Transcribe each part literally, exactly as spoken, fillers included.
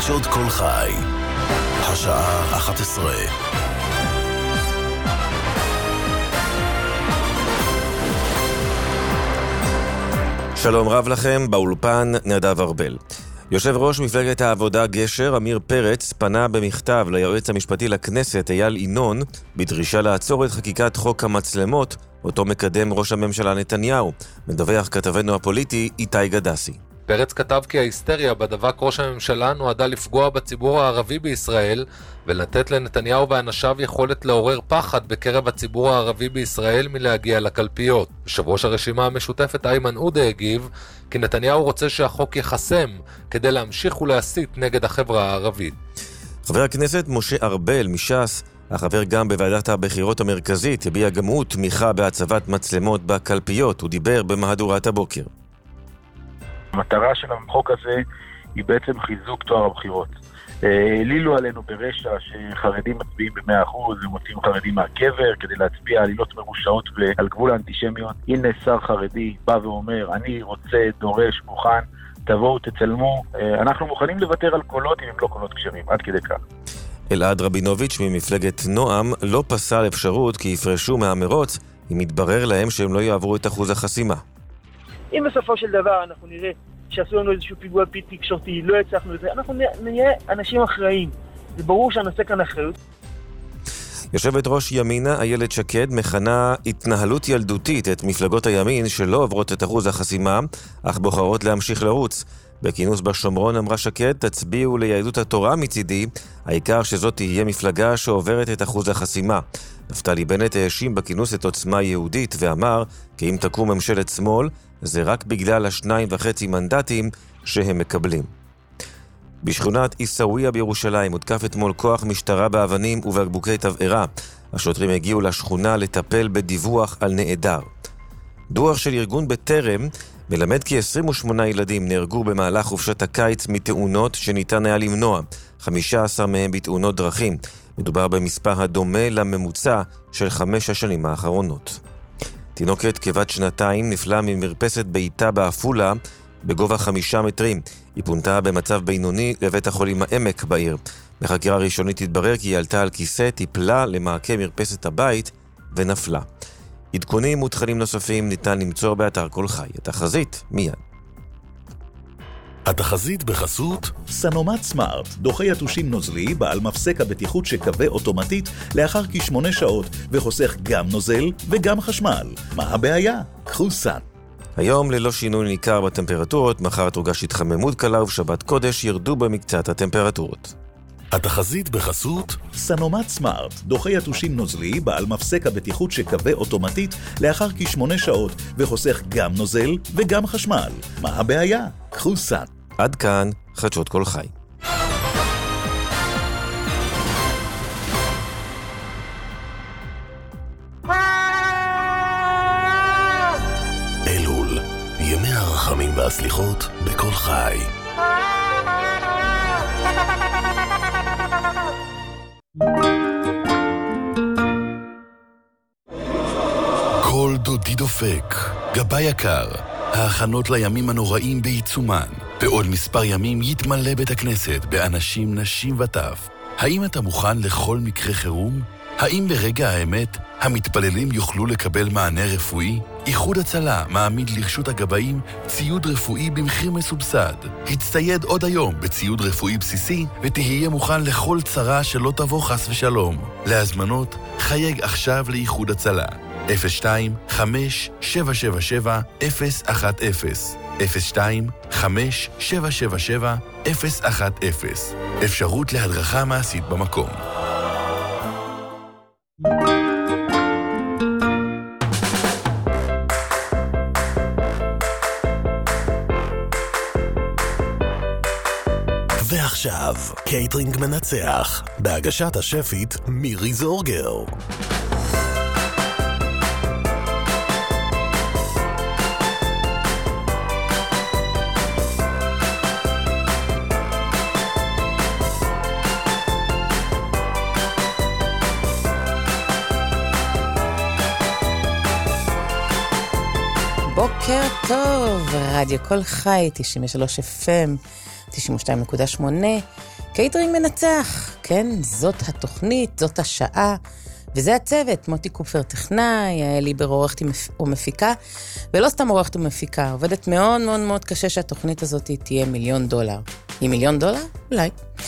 חדשות כל חי. השעה אחת עשרה. שלום רב לכם, באולפן נדב ארבל. יושב ראש מפלגת העבודה גשר, אמיר פרץ, פנה במכתב ליועץ המשפטי לכנסת אייל ינון בדרישה לעצור את חקיקת חוק המצלמות, אותו מקדם ראש הממשלה נתניהו. מדווח כתבנו הפוליטי איתי גדסי. פרץ כתב כי ההיסטריה בדבק ראש הממשלה נועדה לפגוע בציבור הערבי בישראל ולתת לנתניהו ואנשיו יכולת לעורר פחד בקרב הציבור הערבי בישראל מלהגיע לקלפיות. יושב ראש הרשימה המשותפת איימן עודה הגיב כי נתניהו רוצה שהחוק יחסם כדי להמשיך ולהסית נגד החברה הערבית. חבר הכנסת משה ארבל מש"ס, החבר גם בוועדת הבחירות המרכזית, הביע גם הוא תמיכה בהצבת מצלמות בקלפיות. הוא דיבר במהדורת הבוקר. המטרה של החוק הזה היא בעצם חיזוק טוהר הבחירות. העלילו עלינו ברשע שחרדים מצביעים ב-מאה אחוז ומוצאים חרדים מהקבר כדי להצביע עלילות מרושעות ועל גבול האנטישמיות. הנה שר חרדי בא ואומר, אני רוצה, דורש, מוכן, תבואו, תצלמו. אנחנו מוכנים לוותר על קולות אם הם לא קולות כשרים, עד כדי כך. אלעד רבינוביץ' ממפלגת נועם לא פסל אפשרות כי יפרשו מהמרוץ אם יתברר להם שהם לא יעברו את אחוז החסימה. אם בסופו של דבר אנחנו נראה שעשו לנו איזשהו פיגוע תקשורתי, לא הצלחנו לזה, אנחנו נהיה אנשים אחראים. זה ברור שהנושא כאן אחריות. יושבת ראש ימינה, איילת שקד, מכנה התנהלות ילדותית את מפלגות הימין שלא עוברות את אחוז החסימה, אך בוחרות להמשיך לרוץ. בכינוס בשומרון אמרה שקד, תצביעו ליהדות התורה מצידי, העיקר שזאת תהיה מפלגה שעוברת את אחוז החסימה. נפתלי בנט האשים בכינוס את עוצמה יהודית ואמר כי אם תקום ממשלת שמאל, זה רק בגלל השניים וחצי מנדטים שהם מקבלים. בשכונת עיסאוויה בירושלים הותקף אתמול כוח משטרה באבנים ובקבוקי תבערה. השוטרים הגיעו לשכונה לטפל בדיווח על נעדר. דוח של ארגון בטרם מלמד כי עשרים ושמונה ילדים נהרגו במהלך חופשת הקיץ מתאונות שניתן היה למנוע, חמישה עשר מהם בתאונות דרכים. מדובר במספר הדומה לממוצע של חמש השנים האחרונות. תינוקת כבת שנתיים נפלה ממרפסת ביתה באפולה בגובה חמישה מטרים. היא פונתה במצב בינוני לבית החולים העמק בעיר. בחקירה ראשונית התברר כי היא עלתה על כיסא, טיפלה למעקה מרפסת הבית ונפלה. עדכונים ותכנים נוספים ניתן למצוא באתר כל חי. התחזית מיד. התחזית בחסות סנומט סמארט, דוחה יתושים נוזלי בעל מפסק הבטיחות שקווה אוטומטית לאחר כשמונה שעות וחוסך גם נוזל וגם חשמל. מה הבעיה? קחו סן. היום ללא שינוי ניכר בטמפרטורות, מחר תורגש התחממות קלה ובשבת קודש ירדו במקצת הטמפרטורות. התחזית בחסות סנומט סמארט, דוחה יתושים נוזלי בעל מפסק הבטיחות שקווה אוטומטית לאחר כשמונה שעות וחוסך גם נוזל וגם חשמל. מה הבעיה? קחו סן. עד כאן חדשות כל חי. אלול, ימי הרחמים והסליחות בכל חי. כל דודי דופק, גבה יקר, ההכנות לימים הנוראים בעיצומן. בעוד מספר ימים יתמלא בית הכנסת באנשים, נשים וטף. האם אתה מוכן לכל מקרה חירום? האם ברגע האמת המתפללים יוכלו לקבל מענה רפואי? איחוד הצלה מעמיד לרשות הגבאים ציוד רפואי במחיר מסובסד. הצטייד עוד היום בציוד רפואי בסיסי ותהיה מוכן לכל צרה שלא תבוא חס ושלום. להזמנות חייג עכשיו לאיחוד הצלה. אפס שתיים חמש שבע שבע שבע אפס אחת אפס אפס שתיים חמש שבע שבע שבע אפס אחת אפס. אפשרות להדרכה מעשית במקום. ועכשיו, קייטרינג מנצח, בהגשת השפית מירי זורגר. בוקר טוב, רדיו כל חי, תשעים ושלוש אף אם, תשעים ושתיים נקודה שמונה, קייטרינג מנצח, כן, זאת התוכנית, זאת השעה, וזה הצוות, מוטי קופר טכנאי, יעל ליבר עורכת ומפיקה, ולא סתם עורכת ומפיקה, עובדת מאוד מאוד מאוד קשה שהתוכנית הזאת תהיה מיליון דולר. היא מיליון דולר? אולי.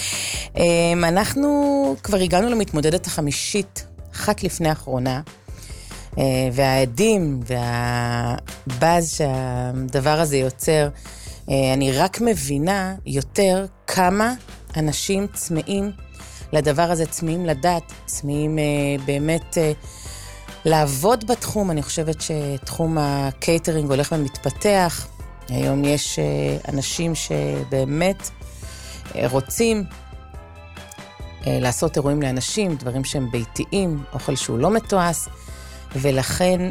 אנחנו כבר הגענו למתמודדת החמישית, אחת לפני האחרונה, והעדים והבאז שהדבר הזה יוצר, אני רק מבינה יותר כמה אנשים צמאים לדבר הזה, צמאים לדעת, צמאים באמת לעבוד בתחום. אני חושבת שתחום הקייטרינג הולך ומתפתח. היום יש אנשים שבאמת רוצים לעשות אירועים לאנשים, דברים שהם ביתיים, אוכל שהוא לא מתועש, ולכן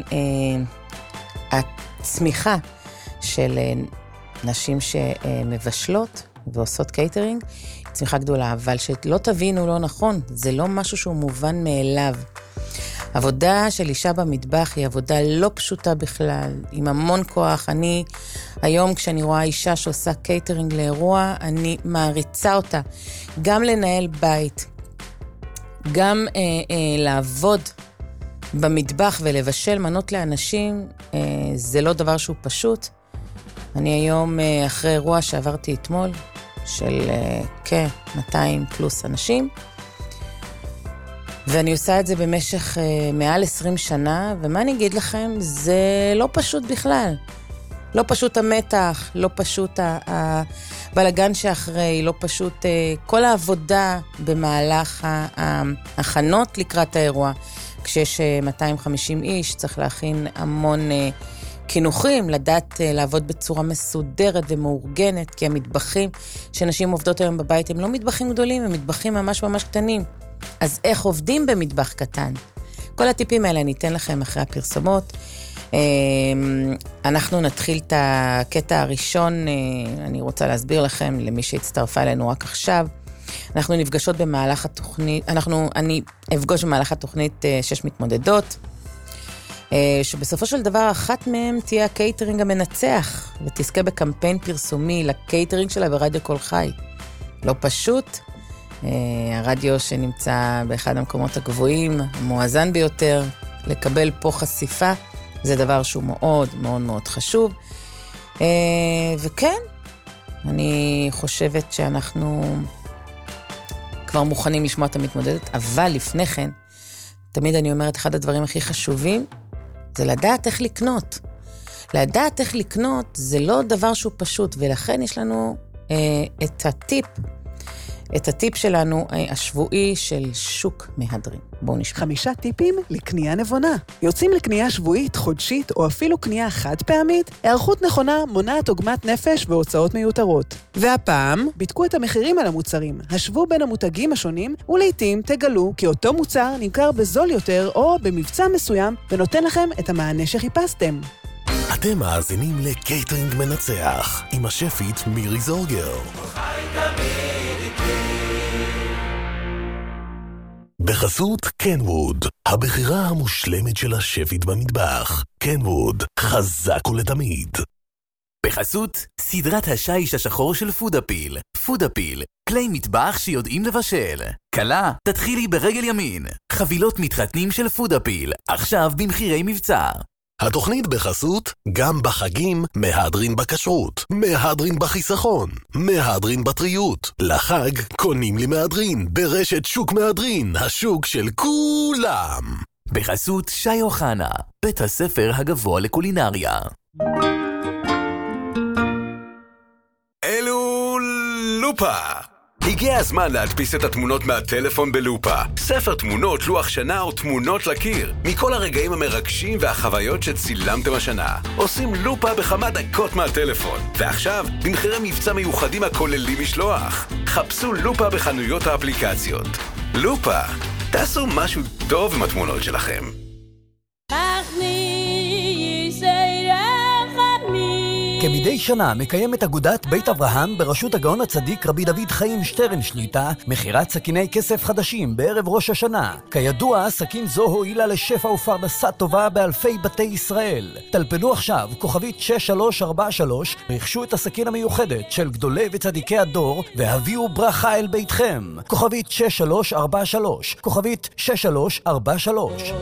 הצמיחה של נשים שמבשלות ועושות קייטרינג, צמיחה גדולה, אבל שלא תבינו לא נכון, זה לא משהו שהוא מובן מאליו. עבודה של אישה במטבח היא עבודה לא פשוטה בכלל, עם המון כוח. אני היום כשאני רואה אישה שעושה קייטרינג לאירוע, אני מעריצה אותה. גם לנהל בית, גם אה, אה, לעבוד במטבח ולבשל מנות לאנשים, אה, זה לא דבר שהוא פשוט. אני היום אה, אחרי אירוע שעברתי אתמול, של אה, כ-מאתיים פלוס אנשים, ואני עושה את זה במשך אה, מעל עשרים שנה, ומה אני אגיד לכם, זה לא פשוט בכלל. לא פשוט המתח, לא פשוט הבלגן שאחרי, לא פשוט אה, כל העבודה במהלך ההכנות לקראת האירוע. כשיש אה, מאתיים וחמישים איש, צריך להכין המון אה, כינוחים, לדעת אה, לעבוד בצורה מסודרת ומאורגנת, כי המטבחים שנשים עובדות היום בבית הם לא מטבחים גדולים, הם מטבחים ממש ממש קטנים. אז איך עובדים במטבח קטן? כל הטיפים האלה אני אתן לכם אחרי הפרסומות. אנחנו נתחיל את הקטע הראשון, אני רוצה להסביר לכם, למי שהצטרפה אלינו רק עכשיו. אנחנו נפגשות במהלך התוכנית, אנחנו, אני אפגוש במהלך התוכנית שש מתמודדות, שבסופו של דבר אחת מהם תהיה הקייטרינג המנצח, ותזכה בקמפיין פרסומי לקייטרינג שלה ברדיו קול חי. לא פשוט, הרדיו שנמצא באחד המקומות הגבוהים, המואזן ביותר, לקבל פה חשיפה, זה דבר שהוא מאוד מאוד מאוד חשוב. וכן, אני חושבת שאנחנו כבר מוכנים לשמוע את המתמודדת, אבל לפני כן, תמיד אני אומרת, אחד הדברים הכי חשובים, זה לדעת איך לקנות. לדעת איך לקנות זה לא דבר שהוא פשוט, ולכן יש לנו אה, את הטיפ, את הטיפ שלנו השבועי של שוק מהדרין. בואו נשמע. חמישה טיפים לקנייה נבונה. יוצאים לקנייה שבועית, חודשית, או אפילו קנייה חד פעמית, הערכות נכונה מונעת עוגמת נפש והוצאות מיותרות. והפעם, בדקו את המחירים על המוצרים, השוו בין המותגים השונים, ולעיתים תגלו כי אותו מוצר נמכר בזול יותר או במבצע מסוים, ונותן לכם את המענה שחיפשתם. אתם מאזינים לקייטרינג מנצח, עם השפית מירי זורגר. בחסות קנווד, הבחירה המושלמת של השפית במטבח. קנווד, חזק ולתמיד. בחסות סדרת השיש השחור של פודאפיל. פודאפיל, כלי מטבח שיודעים לבשל. קלה, תתחילי ברגל ימין. חבילות מתחתנים של פודאפיל, עכשיו במחירי מבצע. התוכנית בחסות, גם בחגים, מהדרין בכשרות, מהדרין בחיסכון, מהדרין בטריות. לחג, קונים לי מהדרין, ברשת שוק מהדרין, השוק של כולם. בחסות שי אוחנה, בית הספר הגבוה לקולינריה. אלו לופה. הגיע הזמן להדפיס את התמונות מהטלפון בלופה. ספר תמונות, לוח שנה או תמונות לקיר. מכל הרגעים המרגשים והחוויות שצילמתם השנה. עושים לופה בכמה דקות מהטלפון. ועכשיו, במחירי מבצע מיוחדים הכוללים משלוח. חפשו לופה בחנויות האפליקציות. לופה, תעשו משהו טוב עם התמונות שלכם. כמדי שנה מקיימת אגודת בית אברהם בראשות הגאון הצדיק רבי דוד חיים שטרן שליטה מחירת סכיני כסף חדשים בערב ראש השנה. כידוע, סכין זו הועילה לשפע ופרנסה טובה באלפי בתי ישראל. טלפנו עכשיו כוכבית שש שלוש ארבע שלוש, רכשו את הסכין המיוחדת של גדולי וצדיקי הדור והביאו ברכה אל ביתכם. כוכבית שש שלוש ארבע שלוש, כוכבית שש שלוש ארבע שלוש.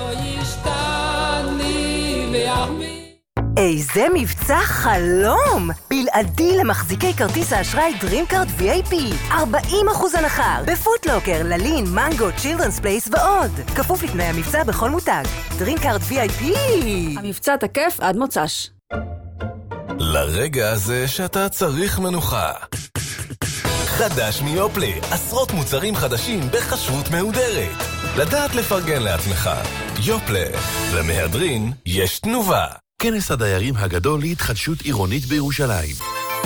איזה מבצע חלום! בלעדי למחזיקי כרטיס האשראי DreamCard וי איי פי. ארבעים אחוז הנחה בפוטלוקר, ללין, מנגו, צ'ילדרנס פלייס ועוד. כפוף לתנאי המבצע בכל מותג. DreamCard וי איי פי. המבצע תקף עד מוצ"ש. לרגע הזה שאתה צריך מנוחה. חדש מיופלה, עשרות מוצרים חדשים בחשבות מהודרת. לדעת לפרגן לעצמך. יופלה, למהדרין יש תנובה. כנס הדיירים הגדול להתחדשות עירונית בירושלים.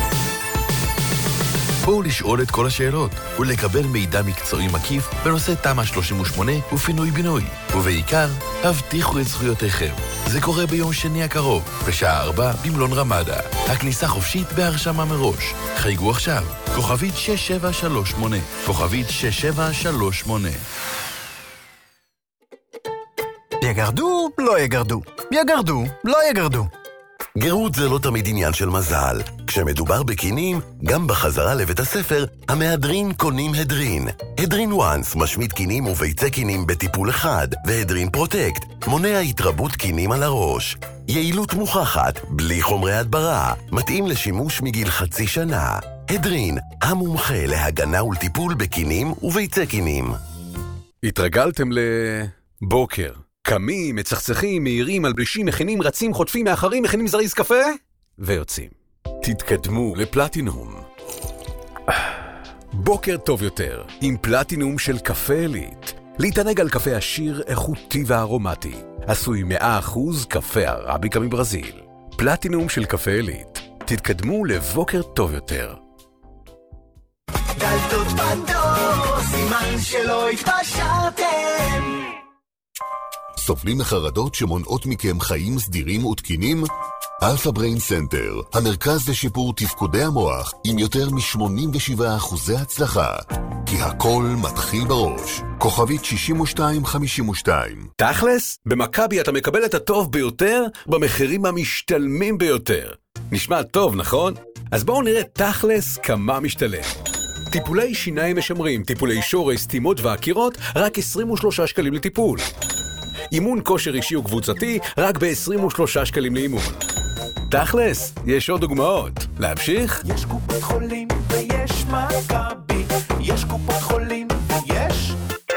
בואו לשאול את כל השאלות ולקבל מידע מקצועי מקיף בנושא תמ"א שלושים ושמונה ופינוי בינוי. ובעיקר, הבטיחו את זכויותיכם. זה קורה ביום שני הקרוב, בשעה ארבע במלון רמדה. הכניסה חופשית בהרשמה מראש. חייגו עכשיו, כוכבית שש שבע שלוש שמונה, כוכבית שש שבע שלוש שמונה. יגרדו, לא יגרדו. יגרדו, לא יגרדו. גרות זה לא תמיד עניין של מזל. כשמדובר בקינים, גם בחזרה לבית הספר, המהדרין קונים הדרין. הדרין וואנס משמיד קינים וביצי קינים בטיפול אחד, והדרין פרוטקט מונע התרבות קינים על הראש. יעילות מוכחת, בלי חומרי הדברה, מתאים לשימוש מגיל חצי שנה. הדרין, המומחה להגנה ולטיפול בקינים וביצי קינים. התרגלתם לבוקר. קמים, מצחצחים, מהירים, מלבשים, מכינים, רצים, חוטפים, מאחרים, מכינים זריז קפה ויוצאים. תתקדמו לפלטינום. בוקר טוב יותר עם פלטינום של קפה עילית. להתענג על קפה עשיר, איכותי וארומטי. עשוי מאה אחוז קפה ערביקה מברזיל. פלטינום של קפה עילית. תתקדמו לבוקר טוב יותר. דלתות בדור, סימן שלא התפשרתם. סובלים מחרדות שמונעות מכם חיים סדירים ותקינים? אלפא בריין סנטר, המרכז לשיפור תפקודי המוח, עם יותר מ-שמונים ושבעה אחוזי הצלחה. כי הכל מתחיל בראש. כוכבית שישים ושתיים חמישים ושתיים. תכלס, במכבי אתה מקבל את הטוב ביותר במחירים המשתלמים ביותר. נשמע טוב, נכון? אז בואו נראה תכלס כמה משתלם. טיפולי שיניים משמרים, טיפולי שורש, סתימות והקירות, רק עשרים ושלושה שקלים לטיפול. אימון כושר אישי וקבוצתי, רק ב-עשרים ושלושה שקלים לאימון. תכלס, יש עוד דוגמאות. להמשיך? יש קופות חולים ויש מכבי. יש קופות חולים ויש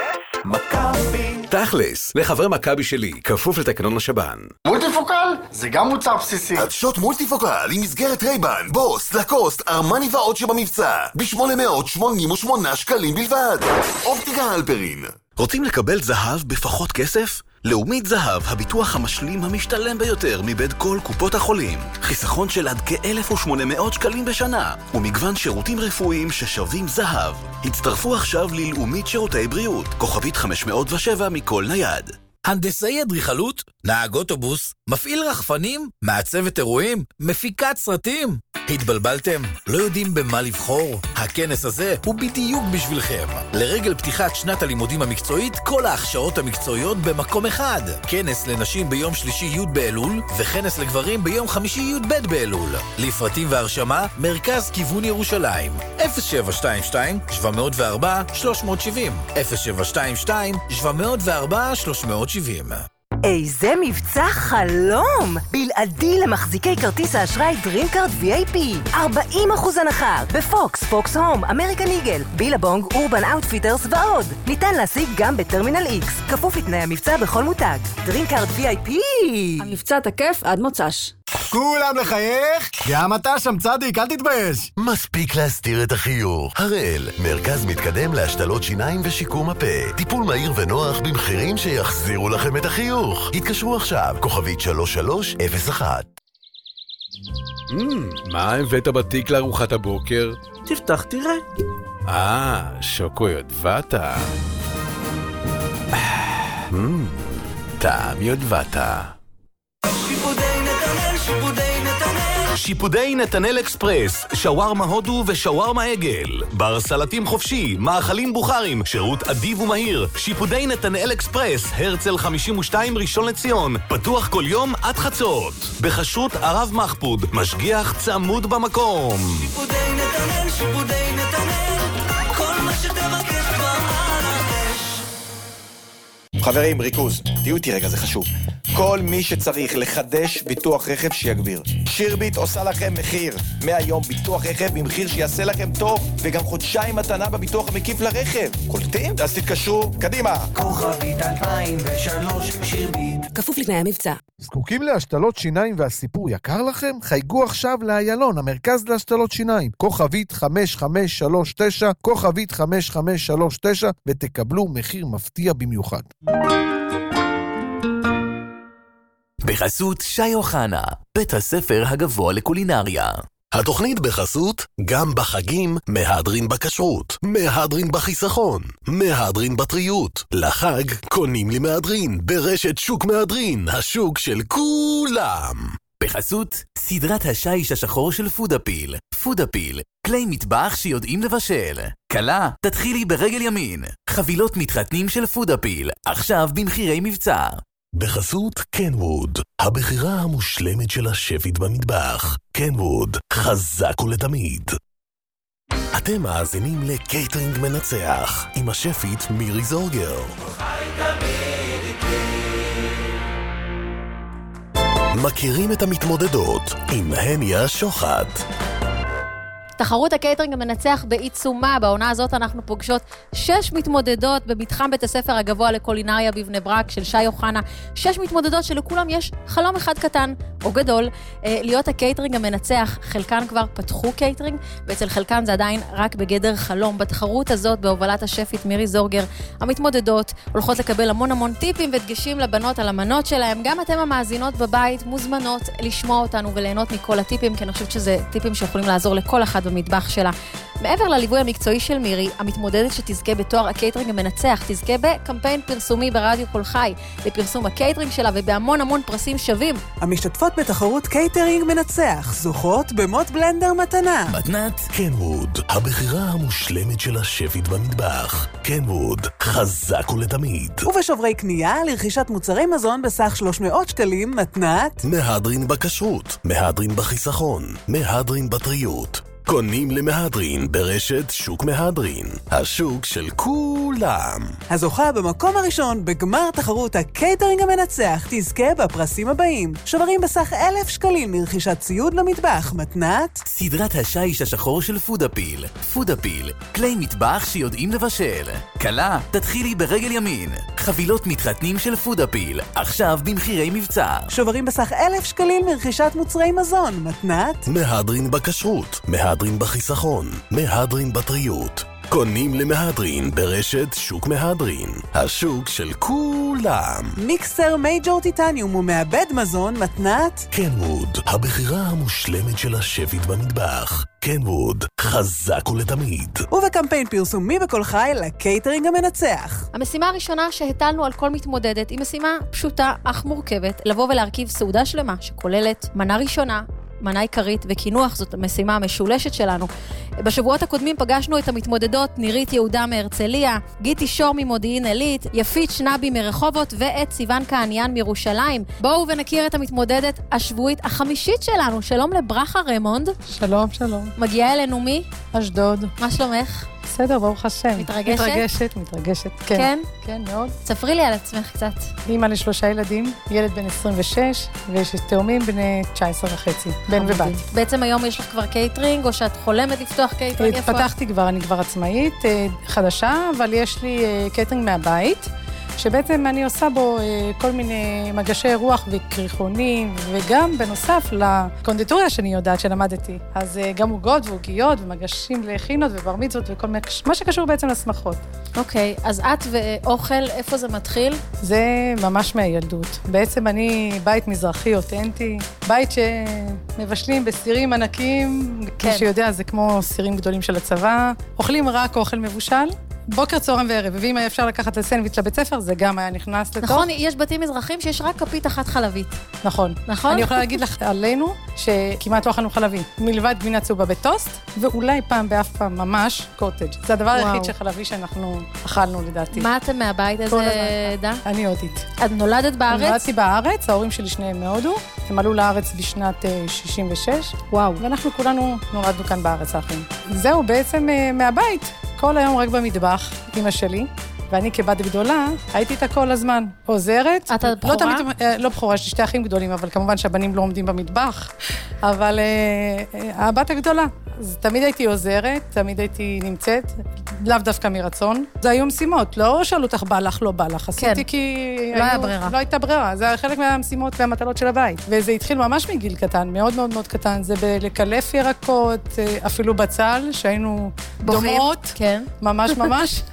מכבי. תכלס, לחברי מכבי שלי, כפוף לתקנון השב"ן. מולטיפוקל? זה גם מוצר בסיסי. עדשות מולטיפוקל עם מסגרת רייבן, בוס, לקוסט, ארמני ועוד שבמבצע. ב-שמונה מאות שמונים ושמונה שקלים בלבד. אופטיקה הלפרין. רוצים לקבל זהב בפחות כסף? לאומית זהב, הביטוח המשלים המשתלם ביותר מבית כל קופות החולים. חיסכון של עד כ-אלף ושמונה מאות שקלים בשנה, ומגוון שירותים רפואיים ששווים זהב. הצטרפו עכשיו ללאומית שירותי בריאות, כוכבית חמש מאות ושבע מכל נייד. הנדסאי אדריכלות, נהג אוטובוס, מפעיל רחפנים, מעצבת אירועים, מפיקת סרטים. התבלבלתם? לא יודעים במה לבחור? הכנס הזה הוא בדיוק בשבילכם. לרגל פתיחת שנת הלימודים המקצועית, כל ההכשרות המקצועיות במקום אחד. כנס לנשים ביום שלישי י' באלול, וכנס לגברים ביום חמישי י' ב' באלול. לפרטים והרשמה, מרכז כיוון ירושלים. אפס שבע שתיים שתיים שבע מאות וארבע שלוש מאות שבעים. אפס שבע שתיים שתיים שבע מאות וארבע שלוש מאות שבעים. איזה מבצע חלום! בלעדי למחזיקי כרטיס האשראי DreamCard וי איי פי. ארבעים אחוז הנחה בפוקס, פוקס הום, אמריקן איגל, בילבונג, אורבן אאוטפיטרס ועוד. ניתן להשיג גם בטרמינל איקס. כפוף לתנאי המבצע בכל מותג. DreamCard וי איי פי. המבצע תקף עד מוצ"ש. כולם לחייך? גם אתה שם צדיק, אל תתבייש. מספיק להסתיר את החיוך. הראל, מרכז מתקדם להשתלות שיניים ושיקום הפה. טיפול מהיר ונוח במחירים שיחזירו לכם את החיוך. התקשרו עכשיו, כוכבית שלוש שלוש אפס אחת. מה הבאת בתיק לארוחת הבוקר? תפתח תראה. אה, שוקו יודבטה. טעם יודבטה. שיפודי נתנאל, שיפודי נתנאל, שיפודי נתנאל אקספרס, שווארמה הודו ושווארמה עגל. בר סלטים חופשי, מאכלים בוכרים, שירות אדיב ומהיר. שיפודי נתנאל אקספרס, הרצל חמישים ושתיים ראשון לציון. פתוח כל יום עד חצות. בחשרות ערב מחפוד, משגיח צמוד במקום. שיפודי נתנאל, שיפודי נתנאל, כל מה שתבקש כבר על האש. חברים, ריכוז, תהיו איתי רגע, זה חשוב. כל מי שצריך לחדש ביטוח רכב שיגביר. שירביט עושה לכם מחיר. מהיום ביטוח רכב במחיר שיעשה לכם טוב, וגם חודשיים מתנה בביטוח המקיף לרכב. קולטים? אז תתקשרו, קדימה. כוכבית אלפיים ושלוש שירביט. כפוף לתנאי המבצע. זקוקים להשתלות שיניים והסיפור יקר לכם? חייגו עכשיו לאיילון, המרכז להשתלות שיניים. כוכבית חמש חמש שלוש תשע, כוכבית חמש חמש שלוש תשע, ותקבלו מחיר מפתיע במיוחד. בחסות שי אוחנה, בית הספר הגבוה לקולינריה. התוכנית בחסות גם בחגים מהדרין בכשרות, מהדרין בחיסכון, מהדרין בטריות. לחג קונים לי מהדרין ברשת שוק מהדרין, השוק של כולם. בחסות סדרת השיש השחור של פודאפיל. פודאפיל, כלי מטבח שיודעים לבשל. קלה, תתחילי ברגל ימין. חבילות מתחתנים של פודאפיל, עכשיו במחירי מבצע. בחסות קנווד, הבחירה המושלמת של השפית במטבח. קנווד, חזק ולתמיד. אתם מאזינים לקייטרינג מנצח עם השפית מירי זורגר. מכירים את המתמודדות עם הניה שוחט. תחרות הקייטרינג המנצח בעיצומה. בעונה הזאת אנחנו פוגשות שש מתמודדות במתחם בית הספר הגבוה לקולינריה בבני ברק של שי אוחנה. שש מתמודדות שלכולם יש חלום אחד קטן או גדול, אה, להיות הקייטרינג המנצח. חלקן כבר פתחו קייטרינג, ואצל חלקן זה עדיין רק בגדר חלום. בתחרות הזאת, בהובלת השפית מירי זורגר, המתמודדות הולכות לקבל המון המון טיפים ודגשים לבנות על המנות שלהם. גם אתם המאזינות בבית מוזמנות לשמוע אותנו וליהנות מכל הטיפים, כי אני חושבת שזה טיפים שיכולים לעזור לכל אחד במטבח שלה. מעבר לליווי המקצועי של מירי, המתמודדת שתזכה בתואר הקייטרינג המנצח, תזכה בקמפיין פרסומי ברדיו כל חי, לפרסום הקייטרינג שלה ובהמון המון פרסים שווים. המשתתפות בתחרות קייטרינג מנצח, זוכות במוט בלנדר מתנה. מתנת קנווד, הבחירה המושלמת של השפית במטבח. קנווד, חזק ולתמיד. ובשוברי קנייה לרכישת מוצרי מזון בסך שלוש מאות שקלים מתנת מהדרין בכשרות, מהדרין בחיסכון, מהדרין בטריות. קונים למהדרין ברשת שוק מהדרין, השוק של כולם. הזוכה במקום הראשון בגמר תחרות הקייטרינג המנצח תזכה בפרסים הבאים: שוברים בסך אלף שקלים מרכישת ציוד למטבח מתנת סדרת השיש השחור של פודאפיל. פודאפיל, כלי מטבח שיודעים לבשל. קלה, תתחילי ברגל ימין. חבילות מתחתנים של פודאפיל, עכשיו במחירי מבצע. שוברים בסך אלף שקלים מרכישת מוצרי מזון מתנת מהדרין בכשרות, מהדרין בחיסכון, מהדרין בטריות. קונים למהדרין ברשת שוק מהדרין, השוק של כולם. מיקסר מייג'ור טיטניום ומעבד מזון מתנת קנווד, הבחירה המושלמת של השפית במטבח. קנווד, חזק ולתמיד. ובקמפיין פרסומי בכל חי לקייטרינג המנצח. המשימה הראשונה שהטלנו על כל מתמודדת היא משימה פשוטה אך מורכבת, לבוא ולהרכיב סעודה שלמה שכוללת מנה ראשונה, מנה עיקרית וקינוח. זאת המשימה המשולשת שלנו. בשבועות הקודמים פגשנו את המתמודדות נירית יהודה מהרצליה, גיטי שור ממודיעין עילית, יפית שנבי מרחובות ואת סיוון כהניאן מירושלים. בואו ונכיר את המתמודדת השבועית החמישית שלנו. שלום לברכה רמונד. שלום, שלום. מגיעה אלינו מי? אשדוד. מה שלומך? בסדר, ברוך השם. מתרגשת? מתרגשת, מתרגשת. כן. כן? כן, מאוד. ספרי לי על עצמך קצת. אימא לשלושה ילדים, ילד בן עשרים ושש, ויש תאומים בני תשע עשרה וחצי, בן ובת. בעצם היום יש לך כבר קייטרינג, או שאת חולמת לפתוח קייטרינג? פתחתי כבר, אני כבר עצמאית, חדשה, אבל יש לי קייטרינג מהבית, שבעצם אני עושה בו כל מיני מגשי רוח וקריחונים, וגם בנוסף לקונדיטוריה שאני יודעת שלמדתי. אז גם עוגות ועוגיות ומגשים לחינות ובר מצוות וכל מה שקשור בעצם לשמחות. אוקיי, אז את ואוכל, איפה זה מתחיל? זה ממש מהילדות. בעצם אני בית מזרחי אותנטי, בית שמבשלים בסירים ענקיים, כן. מי שיודע זה כמו סירים גדולים של הצבא, אוכלים רק אוכל מבושל, בוקר, צהריים וערב, ואם היה אפשר לקחת לסנדוויץ' לבית ספר, זה גם היה נכנס לתוך. נכון, יש בתים אזרחים שיש רק כפית אחת חלבית. נכון. נכון? אני יכולה להגיד לך עלינו, שכמעט לא אכלנו חלבי. מלבד גבינה צהובה בטוסט, ואולי פעם באף פעם ממש קוטג'. זה הדבר היחיד שחלבי שאנחנו אכלנו לדעתי. מה אתם מהבית? איזה עדה? אני הודית. את נולדת בארץ? נולדתי בארץ, ההורים שלי שניהם מהודו. הם עלו לארץ בשנת שישים ושש. וואו. ואנחנו כולנו נולדנו כאן בארץ, האחים. זהו, בעצם מהבית. כל היום רק במטבח, אמא שלי, ואני כבת גדולה, הייתי איתה כל הזמן. עוזרת. אתה בחורה? לא, תמיד, לא בחורה, יש לי שתי אחים גדולים, אבל כמובן שהבנים לא עומדים במטבח. אבל אה, הבת הגדולה. אז תמיד הייתי עוזרת, תמיד הייתי נמצאת, לאו דווקא מרצון. זה היו משימות, לא שאלו אותך בא לך, לא בא לך. עשיתי כי... לא היה ברירה. לא הייתה ברירה, זה היה חלק מהמשימות והמטלות של הבית. וזה התחיל ממש מגיל קטן, מאוד מאוד מאוד קטן. זה בלקלף ירקות, אפילו בצל, שהיינו דומות. כן. ממש ממש.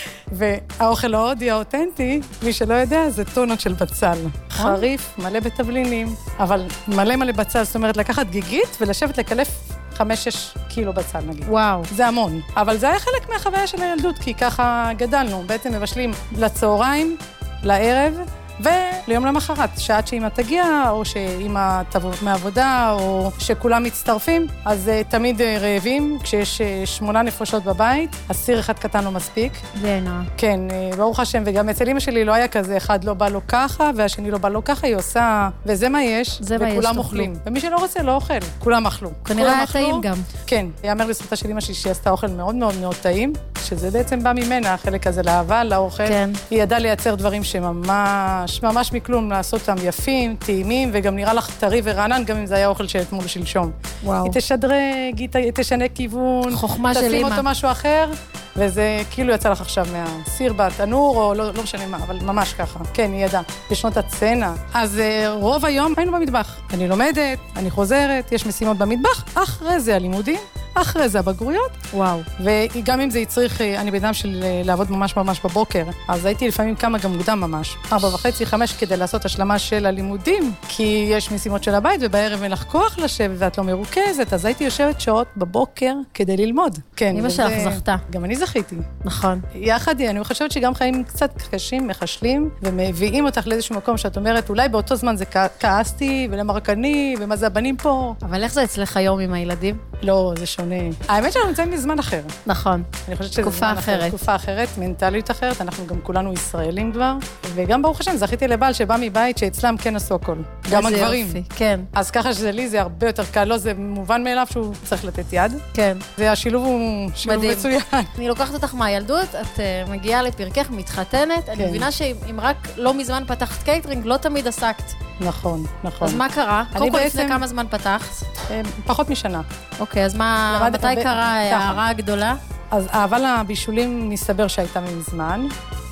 והאוכל ההודי האותנטי, מי שלא יודע, זה טונות של בצל. חריף, מלא בתבלינים, אבל מלא מלא בצל, זאת אומרת, לקחת גיגית ולשבת לקלף חמש, שש קילו בצל, נגיד. וואו. זה המון. אבל זה היה חלק מהחוויה של הילדות, כי ככה גדלנו. בעצם מבשלים לצהריים, לערב, וליום למחרת, שעד שאמא תגיע, או שאמא תבוא מעבודה, או שכולם מצטרפים, אז uh, תמיד uh, רעבים, כשיש uh, שמונה נפשות בבית, אז סיר אחד קטן לא מספיק. זה נורא. כן, uh, ברוך השם, וגם אצל אמא שלי לא היה כזה, אחד לא בא לו ככה, והשני לא בא לו ככה, היא עושה, וזה מה יש, זה מה יש, וכולם אוכלים. ומי שלא רוצה, לא אוכל. כולם אכלו. כנראה היה טעים גם. כן, יאמר לזכותה של אמא שלי שהיא עשתה אוכל מאוד מאוד מאוד טעים, שזה בעצם בא ממנה, החלק הזה לאהבה, לאוכל. כן. היא ידעה לייצר דברים שממש, ממש מכלום, לעשות אותם יפים, טעימים, וגם נראה לך טרי ורענן, גם אם זה היה אוכל שאתמול שלשום. וואו. היא תשדרג, היא תשנה כיוון, חוכמה של אמא. תשים אותו משהו אחר, וזה כאילו יצא לך עכשיו מהסיר בתנור, או לא, לא משנה מה, אבל ממש ככה. כן, היא ידעה. בשנות הצנע. אז רוב היום היינו במטבח. אני לומדת, אני חוזרת, יש משימות במטבח, אחרי זה הלימודים, אחרי זה הבגרויות. וואו. וגם אם זה יצריך, אני בדם של לעבוד ממש ממש בבוקר, אז הייתי לפעמים כמה גם מוקדם ממש. ארבע וחצי, חמש, כדי לעשות השלמה של הלימודים, כי יש משימות של הבית, ובערב אין לך כוח לשבת, ואת לא מרוכזת, אז הייתי יושבת שעות בבוקר כדי ללמוד. כן. אמא שלך זכתה. גם אני זכיתי. נכון. יחד, אני חושבת שגם חיים קצת קשים, מחשלים, ומביאים אותך לאיזשהו מקום שאת אומרת, אולי באותו זמן זה כעסתי, ולמרקני, ומה זה הבנים פה. אבל איך זה אצלך היום עם הילדים? לא, זה שונה. האמת שאנחנו נמצאים בזמן אחר. נכון. אני חושבת שזה זמן אחר. תקופה אחרת, מנטליות אחרת, אנחנו גם כולנו ישראלים כבר, וגם ברוך השם, זכיתי לבעל שבא מבית שאצלם כן עשו הכל. גם הגברים. כן. אז ככה שזה לי זה הרבה יותר קל, לא, זה מובן מאליו שהוא צריך לתת יד. כן. והשילוב הוא שילוב מצוין. אני לוקחת אותך מהילדות, את מגיעה לפרקך, מתחתנת, אני מבינה שאם רק לא מזמן פתחת קייטרינג, לא תמיד עסקת. נכון, נכון. אז מה קרה? קודם כל לפני כמה זמן פתחת? פחות משנה. אוקיי, אז מה, מתי קרה ההערה הגדולה? אז אהבה לבישולים מסתבר שהייתה מזמן,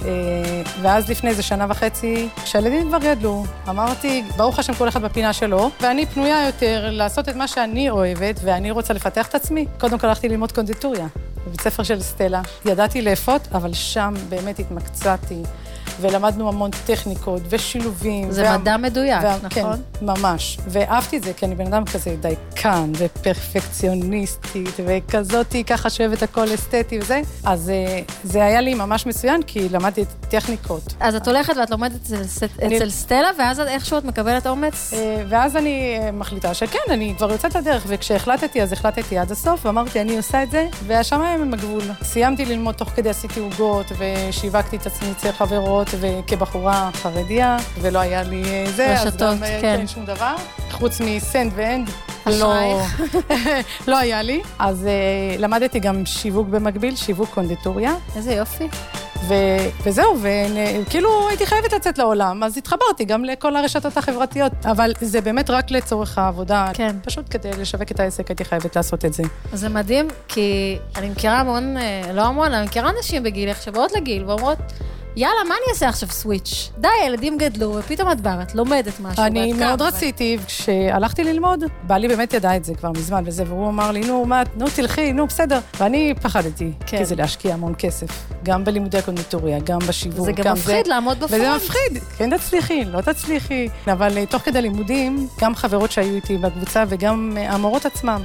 ואז לפני איזה שנה וחצי, כשהילדים כבר גדלו, אמרתי, ברוך השם כל אחד בפינה שלו, ואני פנויה יותר לעשות את מה שאני אוהבת, ואני רוצה לפתח את עצמי. קודם כל הלכתי ללמוד קונדיטוריה, בבית ספר של סטלה. ידעתי לאפות, אבל שם באמת התמקצעתי. ולמדנו המון טכניקות ושילובים. זה וה... מדע מדויק, וה... נכון? כן, ממש. ואהבתי את זה, כי אני בן אדם כזה דייקן ופרפקציוניסטית, וכזאתי, ככה שאוהבת הכל אסתטי וזה. אז זה היה לי ממש מצוין, כי למדתי את טכניקות. אז את הולכת ואת לומדת אצל, אני... אצל סטלה, ואז איכשהו את מקבלת אומץ? ואז אני מחליטה שכן, אני כבר יוצאת לדרך, וכשהחלטתי, אז החלטתי עד הסוף, ואמרתי, אני עושה את זה, והשמיים הם הגבול. סיימתי ללמוד תוך כדי עשיתי עוגות, ושיווקתי את עצמי אצל חברות, וכבחורה חרדיה, ולא היה לי זה, רשתות, אז גם כן. כן שום דבר. חוץ מסנד ואנד, לא, לא היה לי. אז uh, למדתי גם שיווק במקביל, שיווק קונדיטוריה. איזה יופי. ו- וזהו, וכאילו הייתי חייבת לצאת לעולם, אז התחברתי גם לכל הרשתות החברתיות, אבל זה באמת רק לצורך העבודה. כן. פשוט כדי לשווק את העסק, הייתי חייבת לעשות את זה. אז זה מדהים, כי אני מכירה המון, לא המון, אני מכירה נשים בגילך שבאות לגיל ואומרות, יאללה, מה אני אעשה עכשיו סוויץ'? די, הילדים גדלו, ופתאום את באה, את לומדת משהו. אני מאוד רציתי, כשהלכתי ללמוד, בעלי באמת ידע את זה כבר מזמן, וזה, והוא אמר לי, נו, מה, נו, תלכי, נו, בסדר. ואני פחדתי, כי זה להשקיע המון כסף, גם בלימודי הקונדיטוריה, גם בשיווק. זה גם מפחיד לעמוד בפרונט. וזה מפחיד, כן תצליחי, לא תצליחי. אבל תוך כדי לימודים, גם חברות שהיו איתי בקבוצה, וגם המורות עצמם,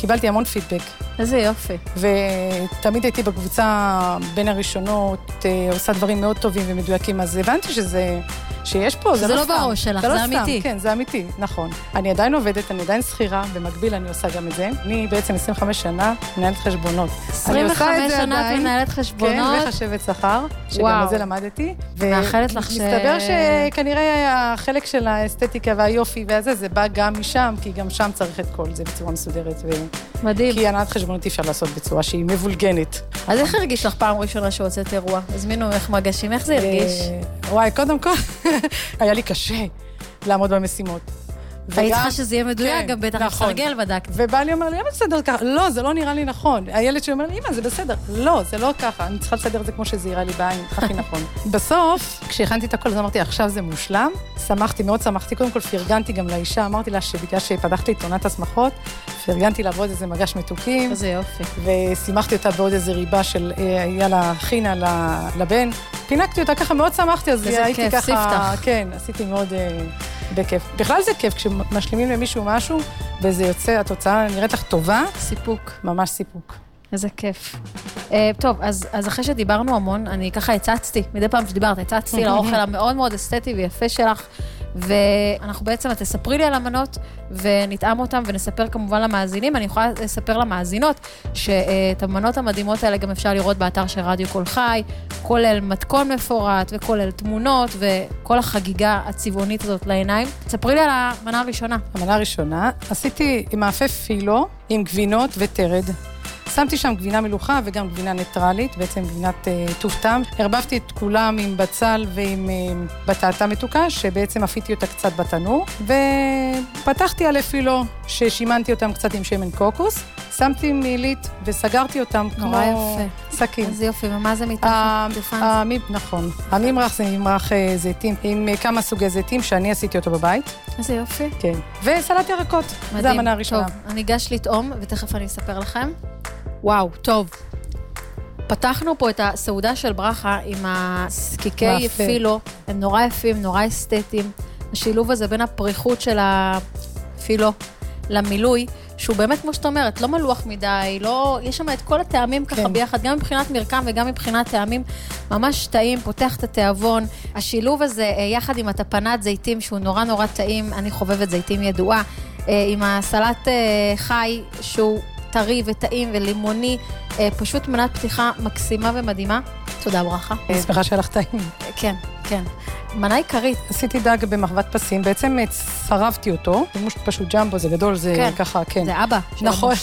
קיבלתי המון פידבק. איזה יופי. ותמיד הייתי בקבוצה בין הראשונות, עושה דברים מאוד טובים ומדויקים, אז הבנתי שזה, שיש פה, זה, זה לא לא בראש שלך, זה, זה לא אמיתי. סתם. כן, זה אמיתי, נכון. אני עדיין עובדת, אני עדיין שכירה, במקביל אני עושה גם את זה. אני בעצם עשרים וחמש שנה מנהלת חשבונות. עשרים וחמש שנה את מנהלת חשבונות? כן, וחשבת שכר, שגם לזה למדתי. מאחלת לך ש... מסתבר שכנראה החלק של האסתטיקה והיופי והזה, זה בא גם משם, כי גם שם צריך את כל זה בצורה מסודרת. ו... מדהים. כי הנהלת חשבונות אפשר לעשות בצורה שהיא מבולגנת. אז איך הרגיש לך פעם ראשונה שהוצאת אירוע? הזמינו איך מגשים, איך זה הרגיש? וואי, קודם כל, היה לי קשה לעמוד במשימות. והיית צריכה שזה יהיה מדויק, גם בטח לסרגל בדקת. ובעלי אומר לי, למה בסדר ככה? לא, זה לא נראה לי נכון. הילד שאומר לי, אמא, זה בסדר. לא, זה לא ככה. אני צריכה לסדר את זה כמו שזה יראה לי בעין, הכי נכון. בסוף, כשהכנתי את הכל, אז אמרתי, עכשיו זה מושלם. שמחתי, מאוד שמחתי. קודם כל פרגנתי גם לאישה, אמרתי לה שבגלל שפתחתי את עונת השמחות, פרגנתי לה בעוד איזה מגש מתוקים. איזה יופי. ושימחתי אותה בעוד איזה ריבה של, היה לה חינה לבן. פינקתי אותה ככה, מאוד שמחתי, אז הייתי ככה, כן, עשיתי מאוד בכיף. בכלל זה כיף, כשמשלימים למישהו משהו, וזה יוצא, התוצאה נראית לך טובה. סיפוק. ממש סיפוק. איזה כיף. טוב, אז אחרי שדיברנו המון, אני ככה הצצתי, מדי פעם שדיברת, הצצתי לאוכל המאוד מאוד אסתטי ויפה שלך, ואנחנו בעצם, את תספרי לי על המנות, ונטעם אותם, ונספר כמובן למאזינים. אני יכולה לספר למאזינות, שאת המנות המדהימות האלה גם אפשר לראות באתר של רדיו כל חי, כולל מתכון מפורט, וכולל תמונות, וכל החגיגה הצבעונית הזאת לעיניים. תספרי לי על המנה הראשונה. המנה הראשונה, עשיתי מאפה פילו, עם גבינות וטרד. שמתי שם גבינה מלוכה וגם גבינה ניטרלית, בעצם גבינת uh, טוב טעם. הרבבתי את כולם עם בצל ועם uh, בטטה מתוקה, שבעצם אפיתי אותה קצת בתנור, ופתחתי על אפילו ששימנתי אותם קצת עם שמן קוקוס, שמתי מילית וסגרתי אותם כמו סכין. איזה יופי, ומה זה מתחת? נכון. הממרח זה ממרח זיתים, עם כמה סוגי זיתים שאני עשיתי אותו בבית. איזה יופי. כן. וסלט ירקות. זה המנה הראשונה. טוב, אני אגש לטעום, ותכף אני אספר לכם. וואו, טוב. פתחנו פה את הסעודה של ברכה עם הסקיקי פילו, הם נורא יפים, נורא אסתטיים. השילוב הזה בין הפריחות של הפילו למילוי, שהוא באמת, כמו שאת אומרת, לא מלוח מדי, לא, יש שם את כל הטעמים ככה כן. ביחד, גם מבחינת מרקם וגם מבחינת טעמים, ממש טעים, פותח את התיאבון. השילוב הזה, יחד עם הטפנת זיתים, שהוא נורא נורא טעים, אני חובבת זיתים ידועה, עם הסלט חי, שהוא טרי וטעים ולימוני, פשוט מנת פתיחה מקסימה ומדהימה. תודה ברכה. אני שמחה שלך טעים. כן, כן. מנה עיקרית. עשיתי דג במחבת פסים, בעצם צרבתי אותו, זה פשוט ג'מבו, זה גדול, זה כן. ככה, כן. זה אבא. נכון.